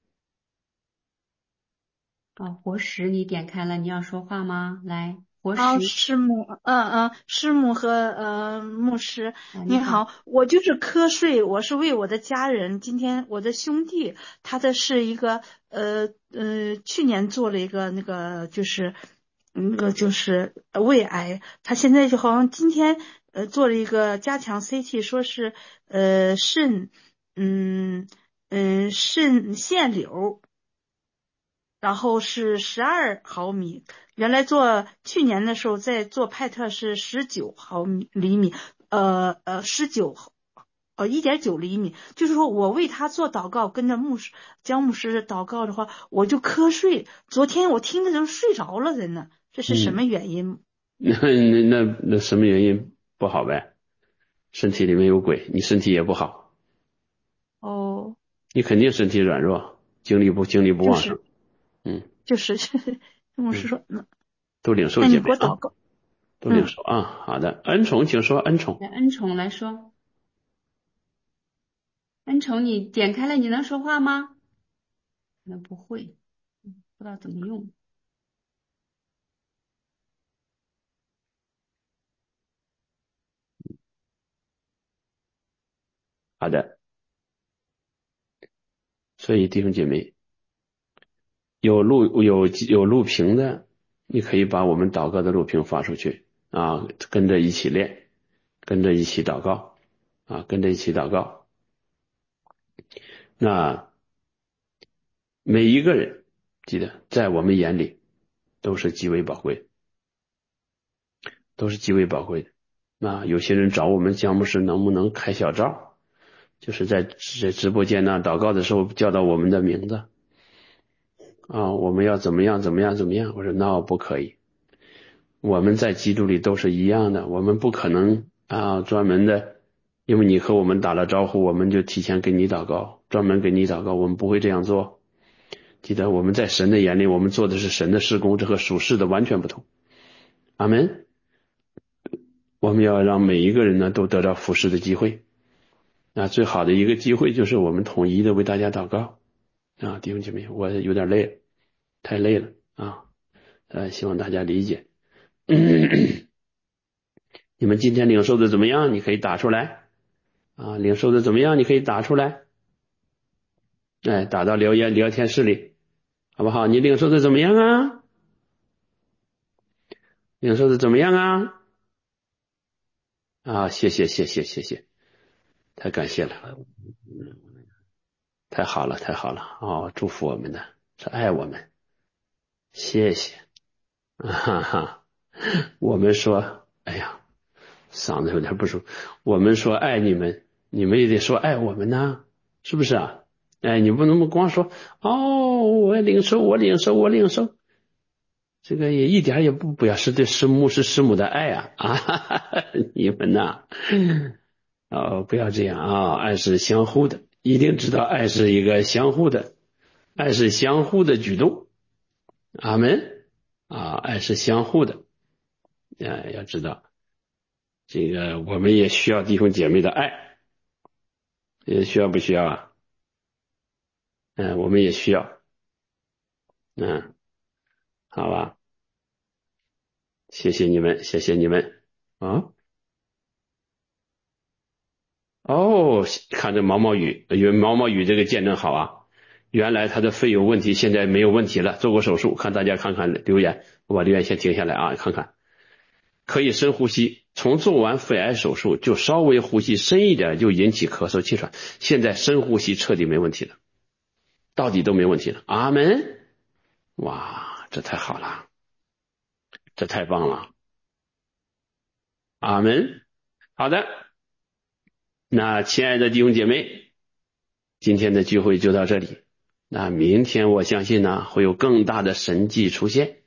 哦，活石你点开了，你要说话吗？来，活石。 好，师母，嗯嗯，师母和呃牧师， 啊、 你好，我就是瞌睡，我是为我的家人，今天我的兄弟，他的是一个呃呃，去年做了一个那个就是那个就是胃癌，他现在就好像今天呃做了一个加强 C T， 说是呃肾嗯嗯肾腺瘤。然后是十二毫米，原来做去年的时候在做派特是十九毫米厘米，呃呃十九呃一点九厘米，就是说我为他做祷告，跟着牧师江牧师祷告的话，我就瞌睡。昨天我听着就睡着了，人呢，这是什么原因？ 那那那那什么原因不好呗？身体里面有鬼，你身体也不好。 哦， 你肯定身体软弱，精力不精力不旺盛。 就是、 嗯， 就是牧师说，嗯， 都领受那你姐妹啊， 给我祷告， 都领受啊。好的，恩宠，请说，恩宠。 来，恩宠来说。恩宠，你点开了，你能说话吗？可能不会，不知道怎么用。 好的，所以弟兄姐妹，有录有有录屏的，你可以把我们祷告的录屏发出去啊，跟着一起练，跟着一起祷告啊，跟着一起祷告。那每一个人记得，在我们眼里都是极为宝贵，都是极为宝贵的。那有些人找我们江牧师能不能开小灶，就是在在直播间呢祷告的时候叫到我们的名字啊，我们要怎么样怎么样怎么样。我说那不可以，我们在基督里都是一样的，我们不可能啊专门的，因为你和我们打了招呼，我们就提前给你祷告，专门给你祷告，我们不会这样做。记得我们在神的眼里，我们做的是神的事工，这和属世的完全不同阿们。我们要让每一个人呢都得到服侍的机会。那最好的一个机会就是我们统一的为大家祷告啊，弟兄姐妹，我有点累了，太累了啊，呃，希望大家理解。你们今天领受的怎么样？你可以打出来啊，领受的怎么样？你可以打出来，哎，打到聊言聊天室里，好不好？你领受的怎么样啊？领受的怎么样啊？啊，谢谢谢谢谢谢，太感谢了，太好了太好了哦，祝福我们的，是爱我们，谢谢，哈哈，我们说，哎呀，嗓子有点不舒服，我们说爱你们，你们也得说爱我们呐，是不是啊？哎，你不能光说哦，我领受我领受我领受，这个也一点也不表示对师母是师母的爱啊啊哈哈，你们呐，哦，不要这样啊，爱是相互的，一定知道爱是一个相互的，爱是相互的举动，阿们啊，爱是相互的，啊，要知道这个我们也需要弟兄姐妹的爱，也需要不需要啊？嗯，我们也需要，嗯，好吧，谢谢你们，谢谢你们啊。哦，看这毛毛雨，因为毛毛雨这个见证好啊，原来他的肺有问题，现在没有问题了，做过手术，看大家看看留言，我把留言先停下来啊，看看，可以深呼吸，从做完肺癌手术就稍微呼吸深一点就引起咳嗽气喘，现在深呼吸彻底没问题了，到底都没问题了，阿们，哇，这太好了，这太棒了，阿们，好的。那亲爱的弟兄姐妹，今天的聚会就到这里。那明天我相信呢会有更大的神迹出现。